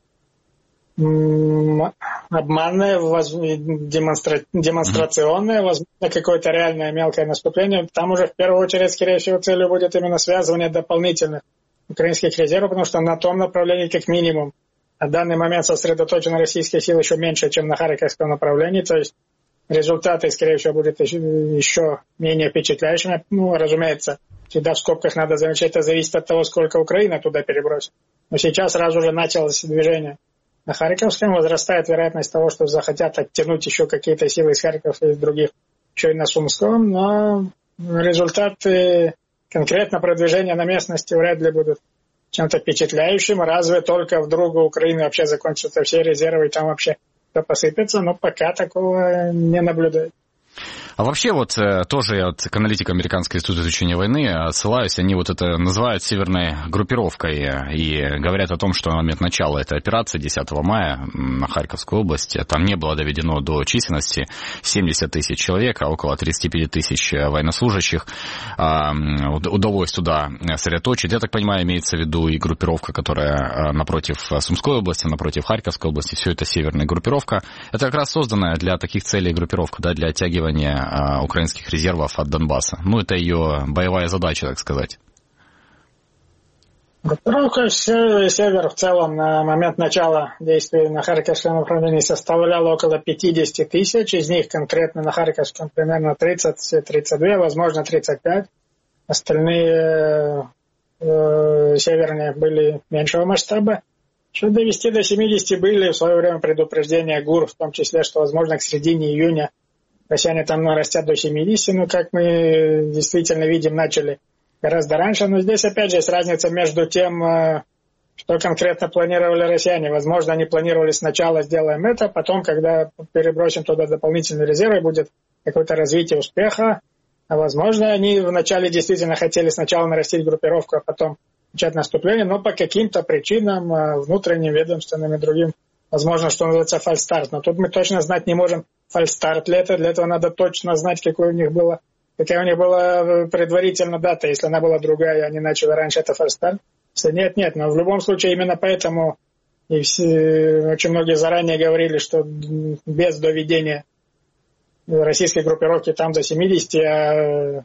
м- обманные, воз- демонстра- демонстрационные, возможно, какое-то реальное мелкое наступление. Там уже в первую очередь, скорее всего, целью будет именно связывание дополнительных украинских резервов, потому что на том направлении, как минимум, на данный момент сосредоточены российские силы еще меньше, чем на Харьковском направлении, то есть результаты, скорее всего, будут еще менее впечатляющими. Ну, разумеется, всегда в скобках надо замечать, это зависит от того, сколько Украина туда перебросит. Но сейчас сразу же началось движение на Харьковском, возрастает вероятность того, что захотят оттянуть еще какие-то силы из Харькова и из других, еще и на Сумском, но результаты конкретно продвижения на местности вряд ли будут чем-то впечатляющим, разве только вдруг у Украины вообще закончатся все резервы, и там вообще посыпется, но пока такого не наблюдаю. А вообще вот тоже я к аналитикам Американского института изучения войны отсылаюсь, они вот это называют северной группировкой и говорят о том, что на момент начала этой операции десятого мая на Харьковской области там не было доведено до численности семьдесят тысяч человек, а около тридцать пять тысяч военнослужащих удалось туда сосредоточить. Я так понимаю, имеется в виду и группировка, которая напротив Сумской области, напротив Харьковской области, все это северная группировка. Это как раз созданная для таких целей группировка, да, для оттягивания украинских резервов от Донбасса. Ну, это ее боевая задача, так сказать. Группировка «Север» в целом на момент начала действий на Харьковском направлении составляла около пятьдесят тысяч, из них конкретно на Харьковском примерно тридцать-тридцать два, возможно тридцать пять. Остальные э, северные были меньшего масштаба. Чтобы довести до семидесяти, были в свое время предупреждения ГУР, в том числе, что, возможно, к середине июня россияне там нарастят до семидесяти, но, как мы действительно видим, начали гораздо раньше. Но здесь, опять же, есть разница между тем, что конкретно планировали россияне. Возможно, они планировали сначала сделаем это, потом, когда перебросим туда дополнительные резервы, будет какое-то развитие успеха. А возможно, они вначале действительно хотели сначала нарастить группировку, а потом начать наступление, но по каким-то причинам, внутренним, ведомственным и другим, возможно, что называется фальстарт. Но тут мы точно знать не можем, фальстарт ли это. Для этого надо точно знать, какой у них было, какая у них была предварительно дата. Если она была другая, и они начали раньше, это фальстарт. Если нет, нет. Но в любом случае именно поэтому и все, очень многие заранее говорили, что без доведения российской группировки там до семидесяти, а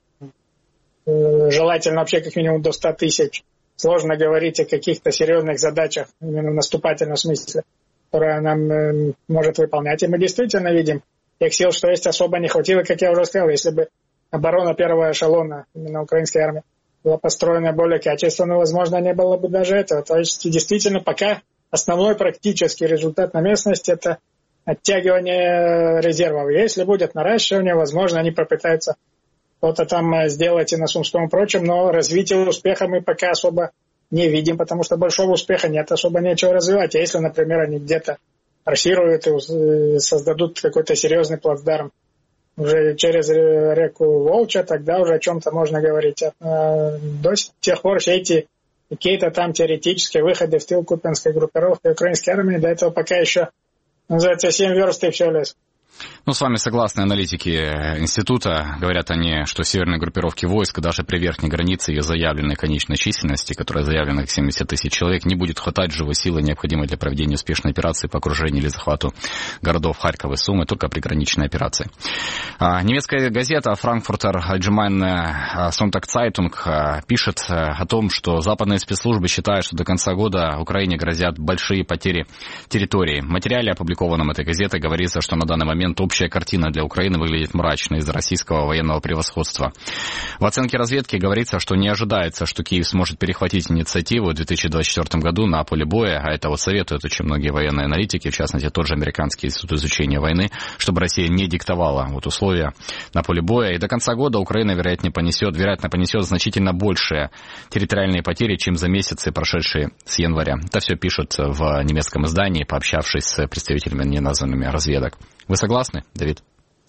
желательно вообще как минимум до ста тысяч, сложно говорить о каких-то серьезных задачах, именно в наступательном смысле, которая нам э, может выполнять. И мы действительно видим, тех сил, что есть, особо не хватило, как я уже сказал. Если бы оборона первого эшелона, именно украинской армии, была построена более качественно, возможно, не было бы даже этого. То есть, действительно, пока основной практический результат на местности – это оттягивание резервов. Если будет наращивание, возможно, они попытаются что-то там сделать и на Сумском и прочем, но развития успеха мы пока особо не видим, потому что большого успеха нет, особо нечего развивать. А если, например, они где-то форсируют и создадут какой-то серьезный плацдарм уже через реку Волча, тогда уже о чем-то можно говорить. До тех пор все эти какие-то там теоретические выходы в тыл купинской группировки украинской армии, до этого пока еще, называется, семь верст и все лес. Ну, с вами согласны аналитики института. Говорят они, что северные группировки войск даже при верхней границе ее заявленной конечной численности, которая заявлена как семьдесят тысяч человек, не будет хватать живой силы, необходимой для проведения успешной операции по окружению или захвату городов Харькова и Сумы, только приграничной операции. А, немецкая газета Frankfurter Allgemeine Sonntagszeitung пишет о том, что западные спецслужбы считают, что до конца года Украине грозят большие потери территории. В материале, опубликованном этой газетой, говорится, что на данный момент общая картина для Украины выглядит мрачно из-за российского военного превосходства. В оценке разведки говорится, что не ожидается, что Киев сможет перехватить инициативу в две тысячи двадцать четвёртом году на поле боя, а это вот советуют очень многие военные аналитики, в частности, тот же Американский институт изучения войны, чтобы Россия не диктовала вот условия на поле боя. И до конца года Украина, вероятно, понесет, вероятно, понесет значительно большие территориальные потери, чем за месяцы, прошедшие с января. Это все пишут в немецком издании, пообщавшись с представителями неназванными разведок. Вы согласны, Давид?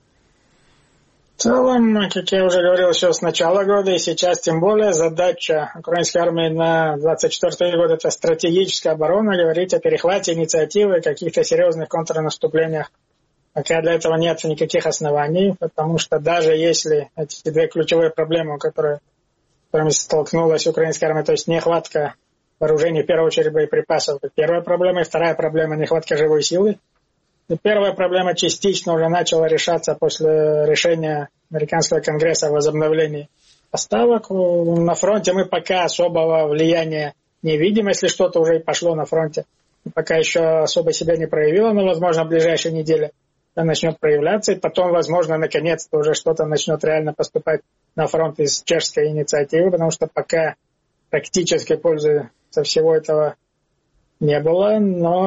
В целом, как я уже говорил еще с начала года, и сейчас тем более, задача украинской армии на двадцать четвёртый год — это стратегическая оборона, говорить о перехвате инициативы, каких-то серьезных контрнаступлениях. Пока для этого нет никаких оснований, потому что даже если эти две ключевые проблемы, которые, с которыми столкнулась украинская армия, то есть нехватка вооружений, в первую очередь боеприпасов, первая проблема, и вторая проблема — нехватка живой силы. И первая проблема частично уже начала решаться после решения Американского конгресса о возобновлении поставок. На фронте мы пока особого влияния не видим, если что-то уже и пошло на фронте. Пока еще особо себя не проявило, но, возможно, в ближайшие недели это начнет проявляться. И потом, возможно, наконец-то уже что-то начнет реально поступать на фронт из чешской инициативы, потому что пока практической пользы со всего этого не было,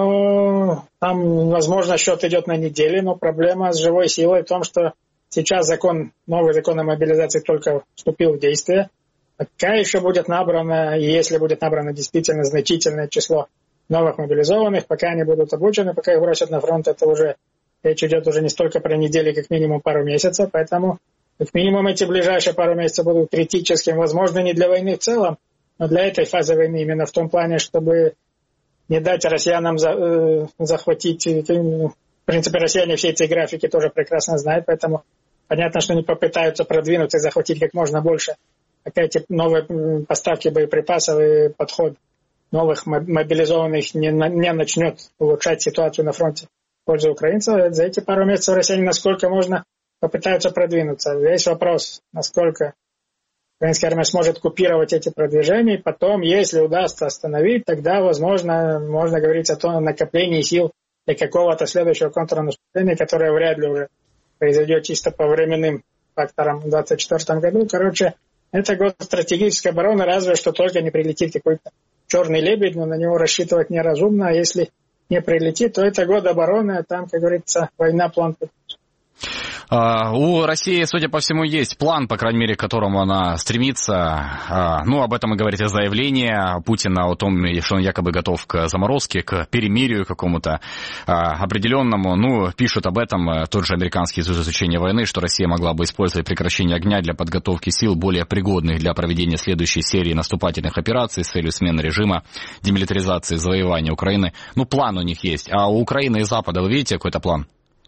но там, возможно, счет идет на недели, но проблема с живой силой в том, что сейчас закон, новый закон о мобилизации только вступил в действие. Пока еще будет набрано, и если будет набрано действительно значительное число новых мобилизованных, пока они будут обучены, пока их бросят на фронт, это уже речь идет уже не столько про недели, как минимум пару месяцев, поэтому как минимум эти ближайшие пару месяцев будут критическими, возможно, не для войны в целом, но для этой фазы войны, именно в том плане, чтобы не дать россиянам за, э, захватить. В принципе, россияне все эти графики тоже прекрасно знают, поэтому понятно, что они попытаются продвинуться и захватить как можно больше. Пока эти новые поставки боеприпасов и подход новых мобилизованных не, не начнет улучшать ситуацию на фронте в пользу украинцев, за эти пару месяцев россияне насколько можно попытаются продвинуться. Весь вопрос, насколько украинская армия сможет купировать эти продвижения, и потом, если удастся остановить, тогда, возможно, можно говорить о том накоплении сил для какого-то следующего контрнаступления, которое вряд ли уже произойдет чисто по временным факторам в двадцать четвёртом году. Короче, это год стратегической обороны, разве что только не прилетит какой-то черный лебедь, но на него рассчитывать неразумно, а если не прилетит, то это год обороны, а там, как говорится, война план. У России, судя по всему, есть план, по крайней мере, к которому она стремится. Ну, об этом и говорит заявление Путина о том, что он якобы готов к заморозке, к перемирию какому-то определенному. Ну, пишут об этом тот же Американский институт изучения войны, что Россия могла бы использовать прекращение огня для подготовки сил, более пригодных для проведения следующей серии наступательных операций с целью смены режима, демилитаризации, завоевания Украины. Ну, план у них есть. А у Украины и Запада, вы видите какой-то план?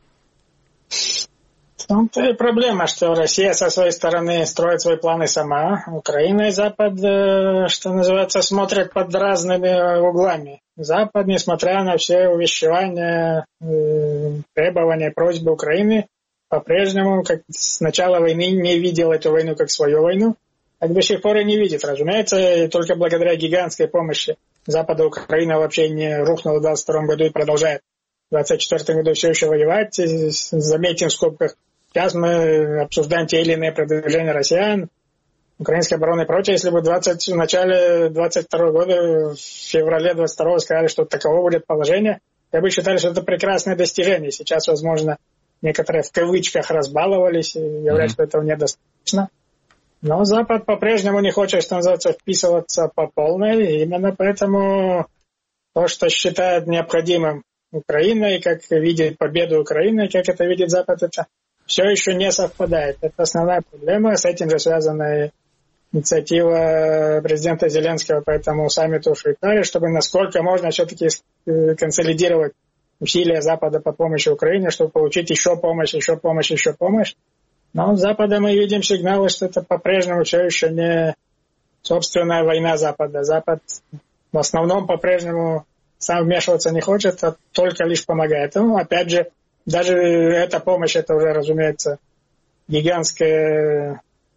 В том-то и проблема, что Россия со своей стороны строит свои планы сама. Украина и Запад, что называется, смотрят под разными углами. Запад, несмотря на все увещевания, требования, просьбы Украины, по-прежнему, как с начала войны, не видел эту войну как свою войну, так до сих пор и не видит. Разумеется, и только благодаря гигантской помощи Запада Украина вообще не рухнула в двадцать втором году и продолжает в двадцать четвёртом году все еще воевать. Заметим в скобках, сейчас мы обсуждаем те или иные продвижения россиян, украинской обороны и прочее. Если бы двадцать, в начале двадцать второго года, в феврале двадцать второго сказали, что таково будет положение, я бы считал, что это прекрасное достижение. Сейчас, возможно, некоторые в кавычках разбаловались и говорят, mm-hmm. что этого недостаточно. Но Запад по-прежнему не хочет, что называется, вписываться по полной. И именно поэтому то, что считает необходимым Украина, и как видит победу Украины, и как это видит Запад, это все еще не совпадает. Это основная проблема. С этим же связана инициатива президента Зеленского по этому саммиту в Швейцарии, чтобы насколько можно все-таки консолидировать усилия Запада по помощи Украине, чтобы получить еще помощь, еще помощь, еще помощь. Но с Запада мы видим сигналы, что это по-прежнему все еще не собственная война Запада. Запад в основном по-прежнему сам вмешиваться не хочет, а только лишь помогает. Ну, опять же, даже эта помощь, это уже, разумеется, гигантское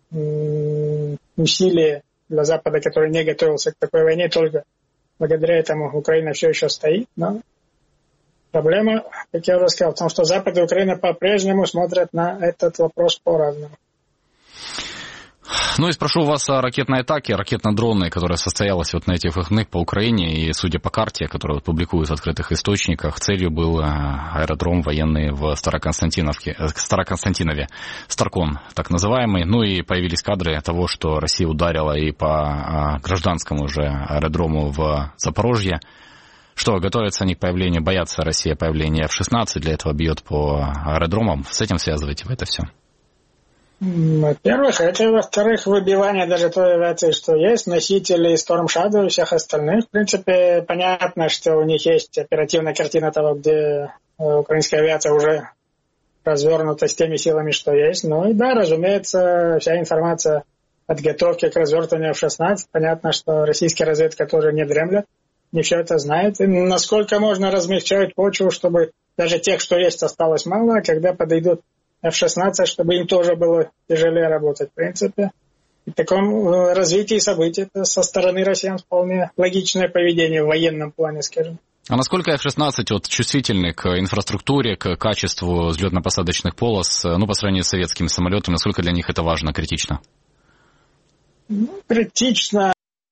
усилие для Запада, который не готовился к такой войне, только благодаря этому Украина все еще стоит. Но проблема, как я уже сказал, в том, что Запад и Украина по-прежнему смотрят на этот вопрос по-разному. Ну и спрошу у вас о ракетной атаке, ракетно-дронной, которая состоялась вот на этих выходных по Украине. И судя по карте, которую вот публикуют в открытых источниках, целью был аэродром военный в Староконстантиновке, Староконстантинове, Старкон так называемый. Ну и появились кадры того, что Россия ударила и по гражданскому же аэродрому в Запорожье. Что, готовятся они к появлению, боятся Россия появления эф шестнадцать, для этого бьет по аэродромам. С этим связываете вы это все? Во-первых, это, во-вторых, выбивание даже той авиации, что есть, носителей Storm Shadow и всех остальных. В принципе, понятно, что у них есть оперативная картина того, где украинская авиация уже развернута с теми силами, что есть. Ну и да, разумеется, вся информация подготовки к развертыванию эф шестнадцать. Понятно, что российская разведка тоже не дремлет, не все это знает. И насколько можно размягчать почву, чтобы даже тех, что есть, осталось мало, а когда подойдут эф шестнадцать, чтобы им тоже было тяжелее работать. В принципе, в таком развитии событий это со стороны россиян вполне логичное поведение в военном плане, скажем. А насколько эф шестнадцать вот, чувствительны к инфраструктуре, к качеству взлетно-посадочных полос, ну, по сравнению с советскими самолетами, насколько для них это важно, критично? Ну, критично.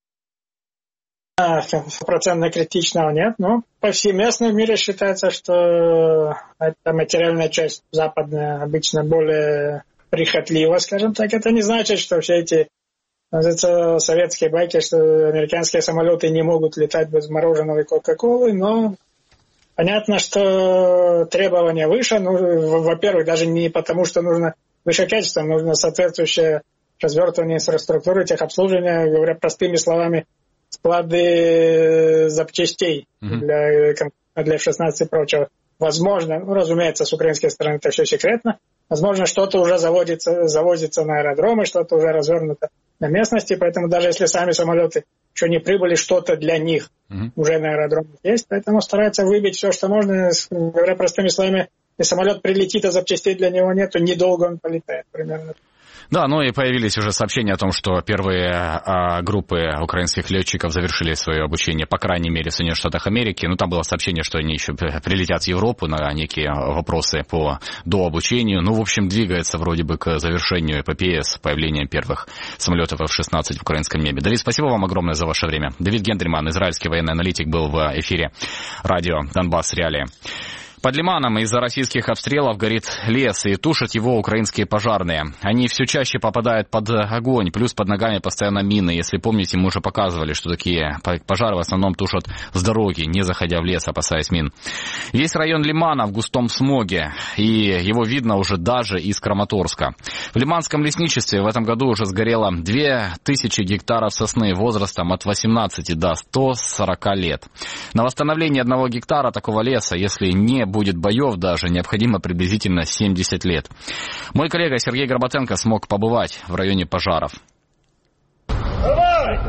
Процентно критичного нет, но повсеместно в мире считается, что эта материальная часть западная обычно более прихотлива, скажем так. Это не значит, что все эти это советские байки, что американские самолеты не могут летать без мороженого и кока-колы, но понятно, что требования выше. Ну, во-первых, даже не потому, что нужно выше качество, нужно соответствующее развертывание инфраструктуры, техобслуживания, говоря простыми словами, склады запчастей mm-hmm. для, для эф шестнадцать и прочего. Возможно, ну, разумеется, с украинской стороны это все секретно, возможно, что-то уже заводится, завозится на аэродромы, что-то уже развернуто на местности, поэтому даже если сами самолеты еще не прибыли, что-то для них mm-hmm. уже на аэродромах есть, поэтому стараются выбить все, что можно, говоря простыми словами, если самолет прилетит, а запчастей для него нет, то недолго он полетает примерно. Да, ну и появились уже сообщения о том, что первые а, группы украинских летчиков завершили свое обучение, по крайней мере, в Соединенных Штатах Америки. Ну, там было сообщение, что они еще прилетят в Европу на некие вопросы по дообучению. Ну, в общем, двигается вроде бы к завершению эпопеи с появлением первых самолетов эф шестнадцать в украинском небе. Давид, спасибо вам огромное за ваше время. Давид Гендельман, израильский военный аналитик, был в эфире радио «Донбасс. Реалии». Под Лиманом из-за российских обстрелов горит лес и тушат его украинские пожарные. Они все чаще попадают под огонь, плюс под ногами постоянно мины. Если помните, мы уже показывали, что такие пожары в основном тушат с дороги, не заходя в лес, опасаясь мин. Весь район Лимана в густом смоге, и его видно уже даже из Краматорска. В лиманском лесничестве в этом году уже сгорело две тысячи гектаров сосны возрастом от восемнадцати до ста сорока лет. На восстановление одного гектара такого леса, если не будет боев даже, необходимо приблизительно семьдесят лет. Мой коллега Сергей Горбатенко смог побывать в районе пожаров. Давай!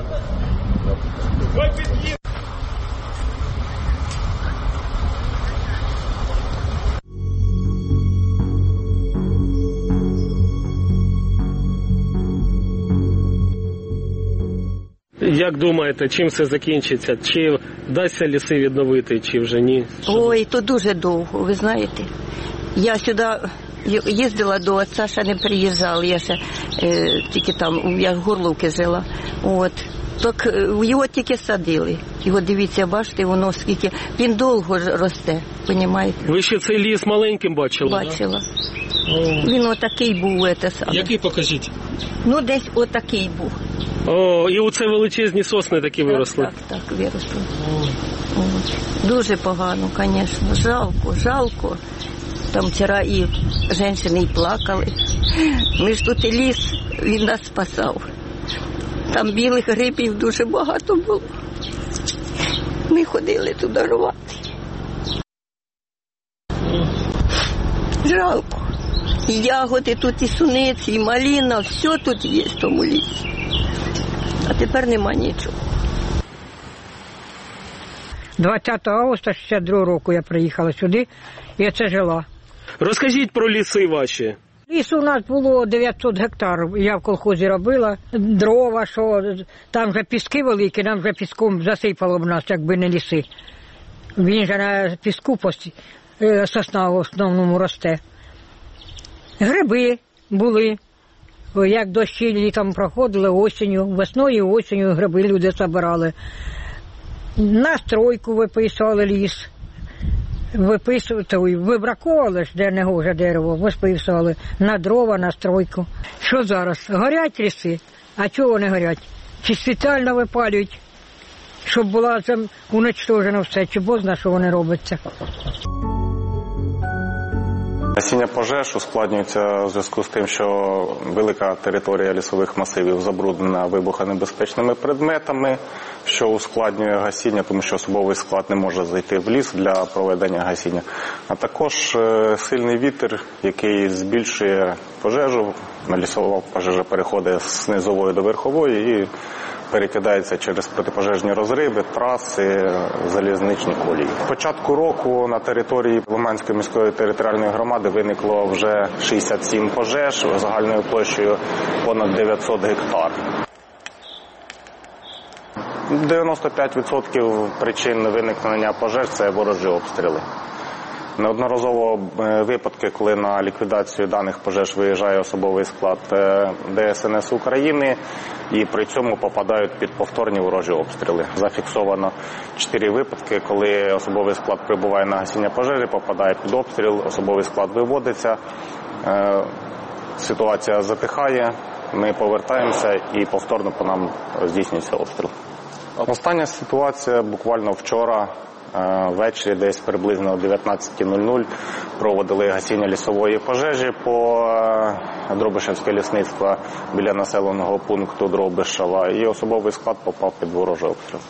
Як думаєте, чим все закінчиться? Чи вдасться ліси відновити, чи вже ні? Ой, то дуже довго, ви знаєте. Я сюди їздила до отця, ще не приїжджала, я ще е, тільки там, я в Горловці жила. От. Так його тільки садили. Його, дивіться, бачите, воно скільки, він довго росте, розумієте? Ви ще цей ліс маленьким бачили? Бачила. Да? Він отакий був. Це саме. Який, покажіть? Ну, десь отакий був. О, і оце величезні сосни такі виросли. Так, так, так виросли. От. Дуже погано, звісно. Жалко, жалко. Там вчора і жінки і плакали. Ми ж тут і ліс, він нас спасав. Там білих грибів дуже багато було. Ми ходили туди рвати. Жалко. І ягоди тут, і суниці, і малина, все тут є в тому лісі. А тепер нема нічого. двадцятого августа шістдесят другого року я приїхала сюди і це жила. Розкажіть про ліси ваші. Лісу у нас було дев'ятсот гектарів, я в колхозі робила, дрова, що там вже піски великі, нам вже піском засипало б нас, якби не ліси. Він же на піску сосна в основному росте. Гриби були, як дощі літом проходили, осінню, весною і осінню гриби люди збирали. На стройку виписували ліс, виписували, вибраковували ж, де не гоже дерево, виписували на дрова, на стройку. Що зараз? Горять ліси, а чого не горять? Чи спеціально випалюють, щоб була зем... уничтожена все, чи бозна, що вони робиться. Гасіння пожеж ускладнюється в зв'язку з тим, що велика територія лісових масивів забруднена вибухонебезпечними предметами, що ускладнює гасіння, тому що особовий склад не може зайти в ліс для проведення гасіння. А також сильний вітер, який збільшує пожежу, лісова пожежа переходить з низової до верхової і перекидається через протипожежні розриви, траси, залізничні колії. З початку року на території Лиманської міської територіальної громади виникло вже шістдесят сім пожеж загальною площею понад дев'ятсот гектар. дев'яносто п'ять відсотків причин виникнення пожеж – це ворожі обстріли. Неодноразово випадки, коли на ліквідацію даних пожеж виїжджає особовий склад Де Ес Ен Ес України і при цьому попадають під повторні ворожі обстріли. Зафіксовано чотири випадки, коли особовий склад прибуває на гасіння пожежі, попадає під обстріл, особовий склад виводиться, ситуація затихає, ми повертаємося і повторно по нам здійснюється обстріл. Остання ситуація буквально вчора. Ввечері десь приблизно о дев'ятнадцята нуль нуль проводили гасіння лісової пожежі по Дробишевське лісництво біля населеного пункту Дробишева і особовий склад попав під ворожий обстріл.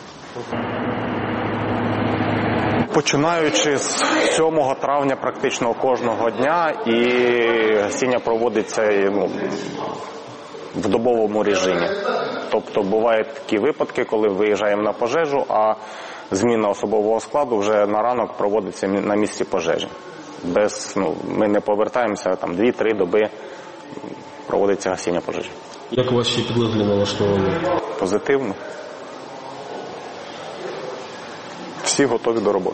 Починаючи з сьомого травня практично кожного дня і гасіння проводиться ну, в добовому режимі. Тобто бувають такі випадки, коли виїжджаємо на пожежу, а зміна особового складу вже на ранок проводиться на місці пожежі. Без, ну, ми не повертаємося, там дві-три доби проводиться гасіння пожежі. Як ваші підлеглі налаштовані? Позитивно. Всі готові до роботи.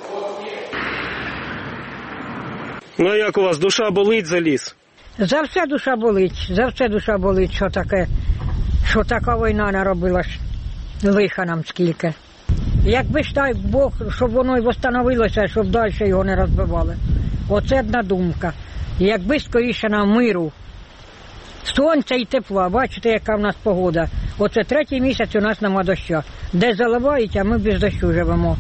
Ну а як у вас, душа болить за ліс? За все душа болить, за все душа болить, що таке, що така війна наробила, лиха нам скільки. Якби ж дай Бог, щоб воно й восстановилося, щоб далі його не розбивали. Оце одна думка. Якби скоріше нам миру, сонця і тепла, бачите, яка в нас погода. Оце третій місяць у нас нема дощу. Де заливають, а ми без дощу живемо.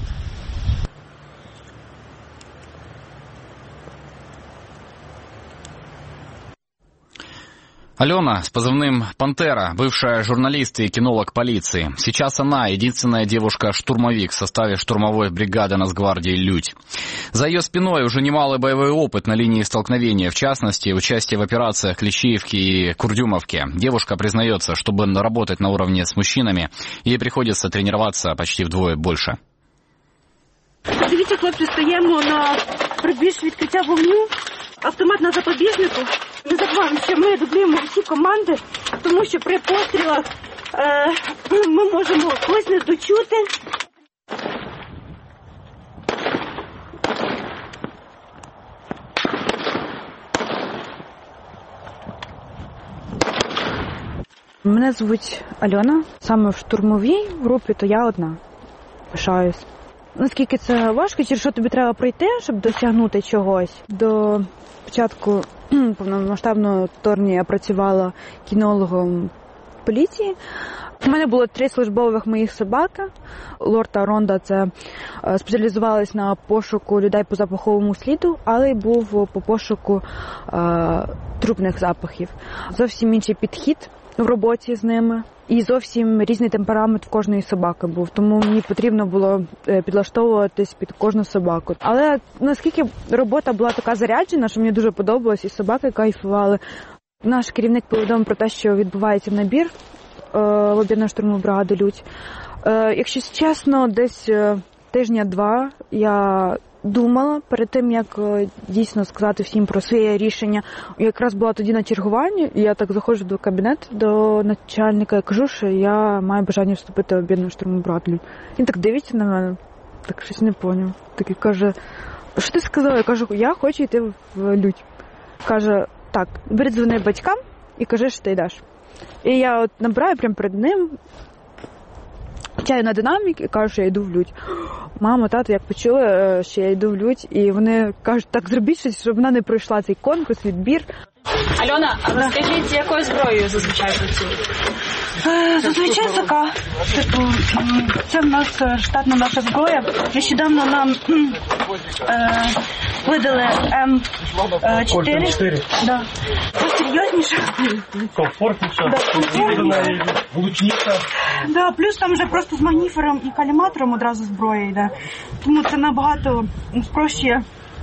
Алена с позывным «Пантера», бывшая журналист и кинолог полиции. Сейчас она единственная девушка-штурмовик в составе штурмовой бригады Нацгвардии «Людь». За ее спиной уже немалый боевой опыт на линии столкновения, в частности, участие в операциях Клещеевки и Курдюмовки. Девушка признается, чтобы работать на уровне с мужчинами, ей приходится тренироваться почти вдвое больше. Дивіться, хлопці, стоїмо на пробіж відкриття вогню, автомат на запобіжнику. Не забуваємо, що ми дублюємо всі команди, тому що при пострілах е, ми можемо когось не дочути. Мене звуть Альона. Саме в штурмовій групі, то я одна. Пишаюсь. Наскільки це важко, чи що тобі треба пройти, щоб досягнути чогось? До початку повномасштабного вторгнення я працювала кінологом поліції. У мене було три службових моїх собаки. Лор та Ронда – це спеціалізувались на пошуку людей по запаховому сліду, але й був по пошуку е, трупних запахів. Зовсім інший підхід. в роботі з ними. І зовсім різний темперамент в кожної собаки був, тому мені потрібно було підлаштовуватись під кожну собаку. Але наскільки робота була така заряджена, що мені дуже подобалось, і собаки кайфували. Наш керівник повідомив про те, що відбувається набір в об'єднану штурмову бригаду «Лють». Якщо чесно, десь тижня-два я думала перед тим, як дійсно сказати всім про своє рішення. Якраз була тоді на чергуванні, і я так заходжу до кабінету, до начальника, і кажу, що я маю бажання вступити в об'єднану штурмову бригаду. Він так дивиться на мене, так щось не поняв. Такий каже, що ти сказала? Я кажу, я хочу йти в Лють. Каже, так, бери дзвони батькам і кажи, що ти йдеш. І я от набираю прямо перед ним, чаю на динамік і кажу, що я йду в Лють. Мама, тато, як почули, що я йду в Лють, і вони кажуть, так зробіть щось, щоб вона не пройшла цей конкурс, відбір. Альона, а розкажіть, якою зброєю зазвичай працюють? Зазвичай така. Типу, це в нас штатна наша зброя. Нещодавно нам е, видали М чотири. Да. Серйозніше. Комфортніше. Да, комфортніше. Влучніше. Да, плюс там вже просто з магніфером і каліматором одразу зброя йде. Тому це набагато спрощує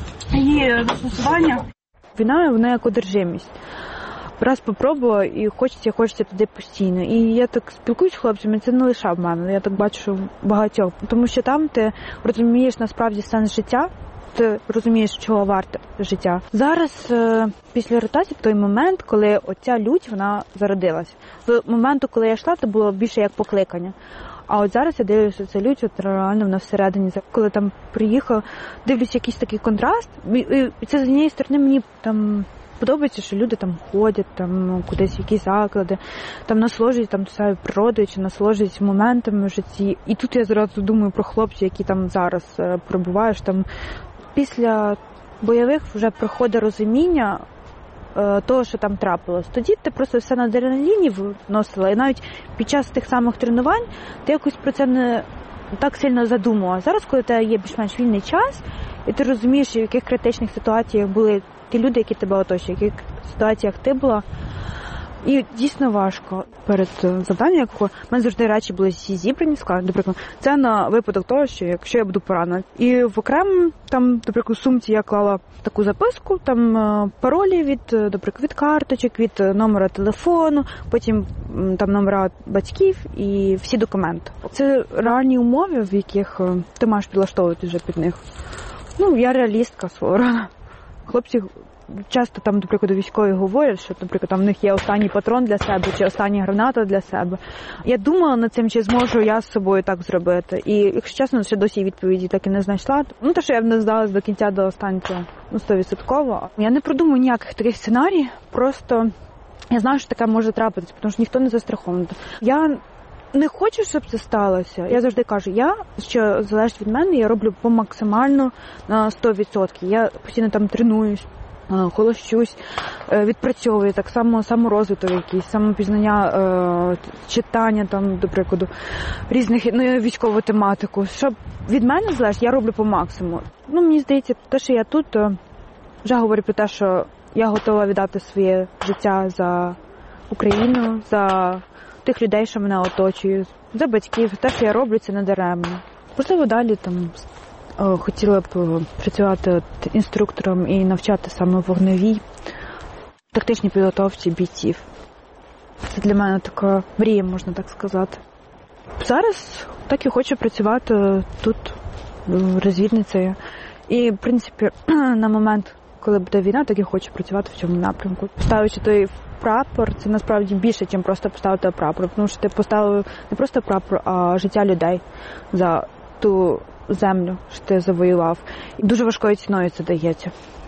її застосування. Війна, вона як одержимість. Раз попробувала і хочеться, хочеться туди постійно. І я так спілкуюсь з хлопцями, це не лише в мене, я так бачу багатьох. Тому що там ти розумієш насправді сенс життя, ти розумієш, чого варте життя. Зараз, після ротації, той момент, коли оця лють, вона зародилась. З моменту, коли я йшла, це було більше як покликання. А от зараз я дивлюся, це лють, от реально вона всередині. Коли там приїхала, дивлюся якийсь такий контраст. І це з однієї сторони мені там подобається, що люди там ходять, там кудись в якісь заклади, там насолоджують там своєю природою, чи насолоджують моментами в житті. І тут я зразу думаю про хлопців, які там зараз перебуваєш. Там після бойових вже приходить розуміння того, що там трапилось. Тоді ти просто все на адреналіні вносила, і навіть під час тих самих тренувань ти якось про це не так сильно задумувала. Зараз, коли у тебе є більш-менш вільний час, і ти розумієш, в яких критичних ситуаціях були ті люди, які тебе оточують, в яких ситуаціях ти була. І дійсно важко. Перед завданням, в мене завжди речі були всі зібрані, складені, наприклад, це на випадок того, що якщо я буду поранена. І в окремому, там, наприклад, сумці я клала таку записку, там паролі від, наприклад, від карточок, від номера телефону, потім там номера батьків і всі документи. Це реальні умови, в яких ти маєш підлаштовувати вже під них. Ну, я реалістка свого роду. Хлопці часто там, наприклад, військові говорять, що, наприклад, там в них є останній патрон для себе, чи остання граната для себе. Я думала над цим, чи зможу я з собою так зробити. І, якщо чесно, ще досі відповіді так і не знайшла. Ну, те, що я б не здалась до кінця, до останнього, ну, сто відсотків. Я не продумую ніяких таких сценарій, просто я знаю, що таке може трапитися, тому що ніхто не застрахований. Я не хочу, щоб це сталося. Я завжди кажу, я, що залежить від мене, я роблю по максимально на сто відсотків. Я постійно там тренуюсь, холощусь, відпрацьовую, так само саморозвиток якийсь, самопізнання, читання, там, до прикладу, різних, ну, військову тематику. Щоб від мене залежить, я роблю по максимуму. Ну, мені здається, те, що я тут, вже говорю про те, що я готова віддати своє життя за Україну, за тих людей, що мене оточують, за батьків. Те, що я роблю, це не даремно. Можливо, далі там хотіла б працювати інструктором і навчати саме вогневій, тактичній підготовці бійців. Це для мене така мрія, можна так сказати. Зараз так і хочу працювати тут, розвідницею. І, в принципі, на момент, коли буде війна, так і хочу працювати в цьому напрямку. Поставивши той прапор, це насправді більше, ніж просто поставити прапор. Тому що ти поставив не просто прапор, а життя людей за ту землю, що ти завоював. І дуже важкою ціною це дається.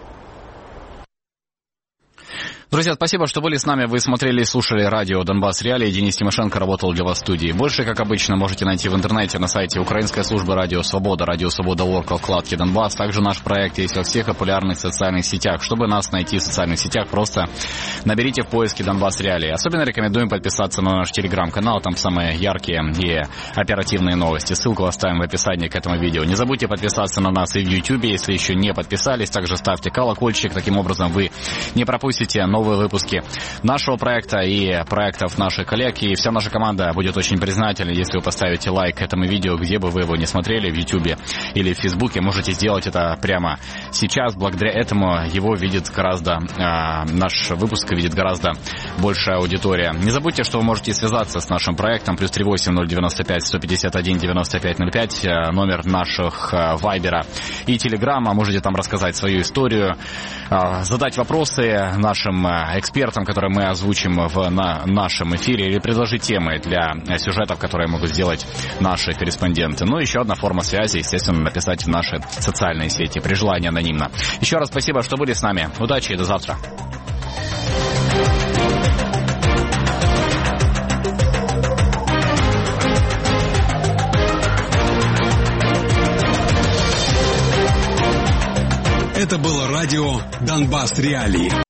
Друзья, спасибо, что были с нами. Вы смотрели и слушали радио «Донбасс Реалии». Денис Тимошенко работал для вас в студии. Больше, как обычно, можете найти в интернете на сайте Украинской службы «Радио Свобода», «Радио Свобода Орг» во вкладке «Донбасс». Также наш проект есть во всех популярных социальных сетях. Чтобы нас найти в социальных сетях, просто наберите в поиске «Донбасс Реалии». Особенно рекомендуем подписаться на наш телеграм-канал. Там самые яркие и оперативные новости. Ссылку оставим в описании к этому видео. Не забудьте подписаться на нас и в ютубе, если еще не подписались. Также ставьте колокольчик. Таким образом вы не пропустите новости новые выпуски нашего проекта и проектов наших коллег. И вся наша команда будет очень признательна, если вы поставите лайк этому видео, где бы вы его не смотрели, в Ютубе или в Фейсбуке. Можете сделать это прямо сейчас. Благодаря этому его видит гораздо, э, наш выпуск видит гораздо большая аудитория. Не забудьте, что вы можете связаться с нашим проектом. Плюс три восемь ноль девяносто пять сто пятьдесят один девяносто пять ноль пять. Э, номер наших э, Вайбера и Телеграма. Можете там рассказать свою историю, э, задать вопросы нашим э, экспертам, которые мы озвучим в на нашем эфире, или предложить темы для э, сюжетов, которые могут сделать наши корреспонденты. Ну, еще одна форма связи, естественно, написать в наши социальные сети, при желании анонимно. Еще раз спасибо, что были с нами. Удачи и до завтра. Это было радио «Донбасс Реалии».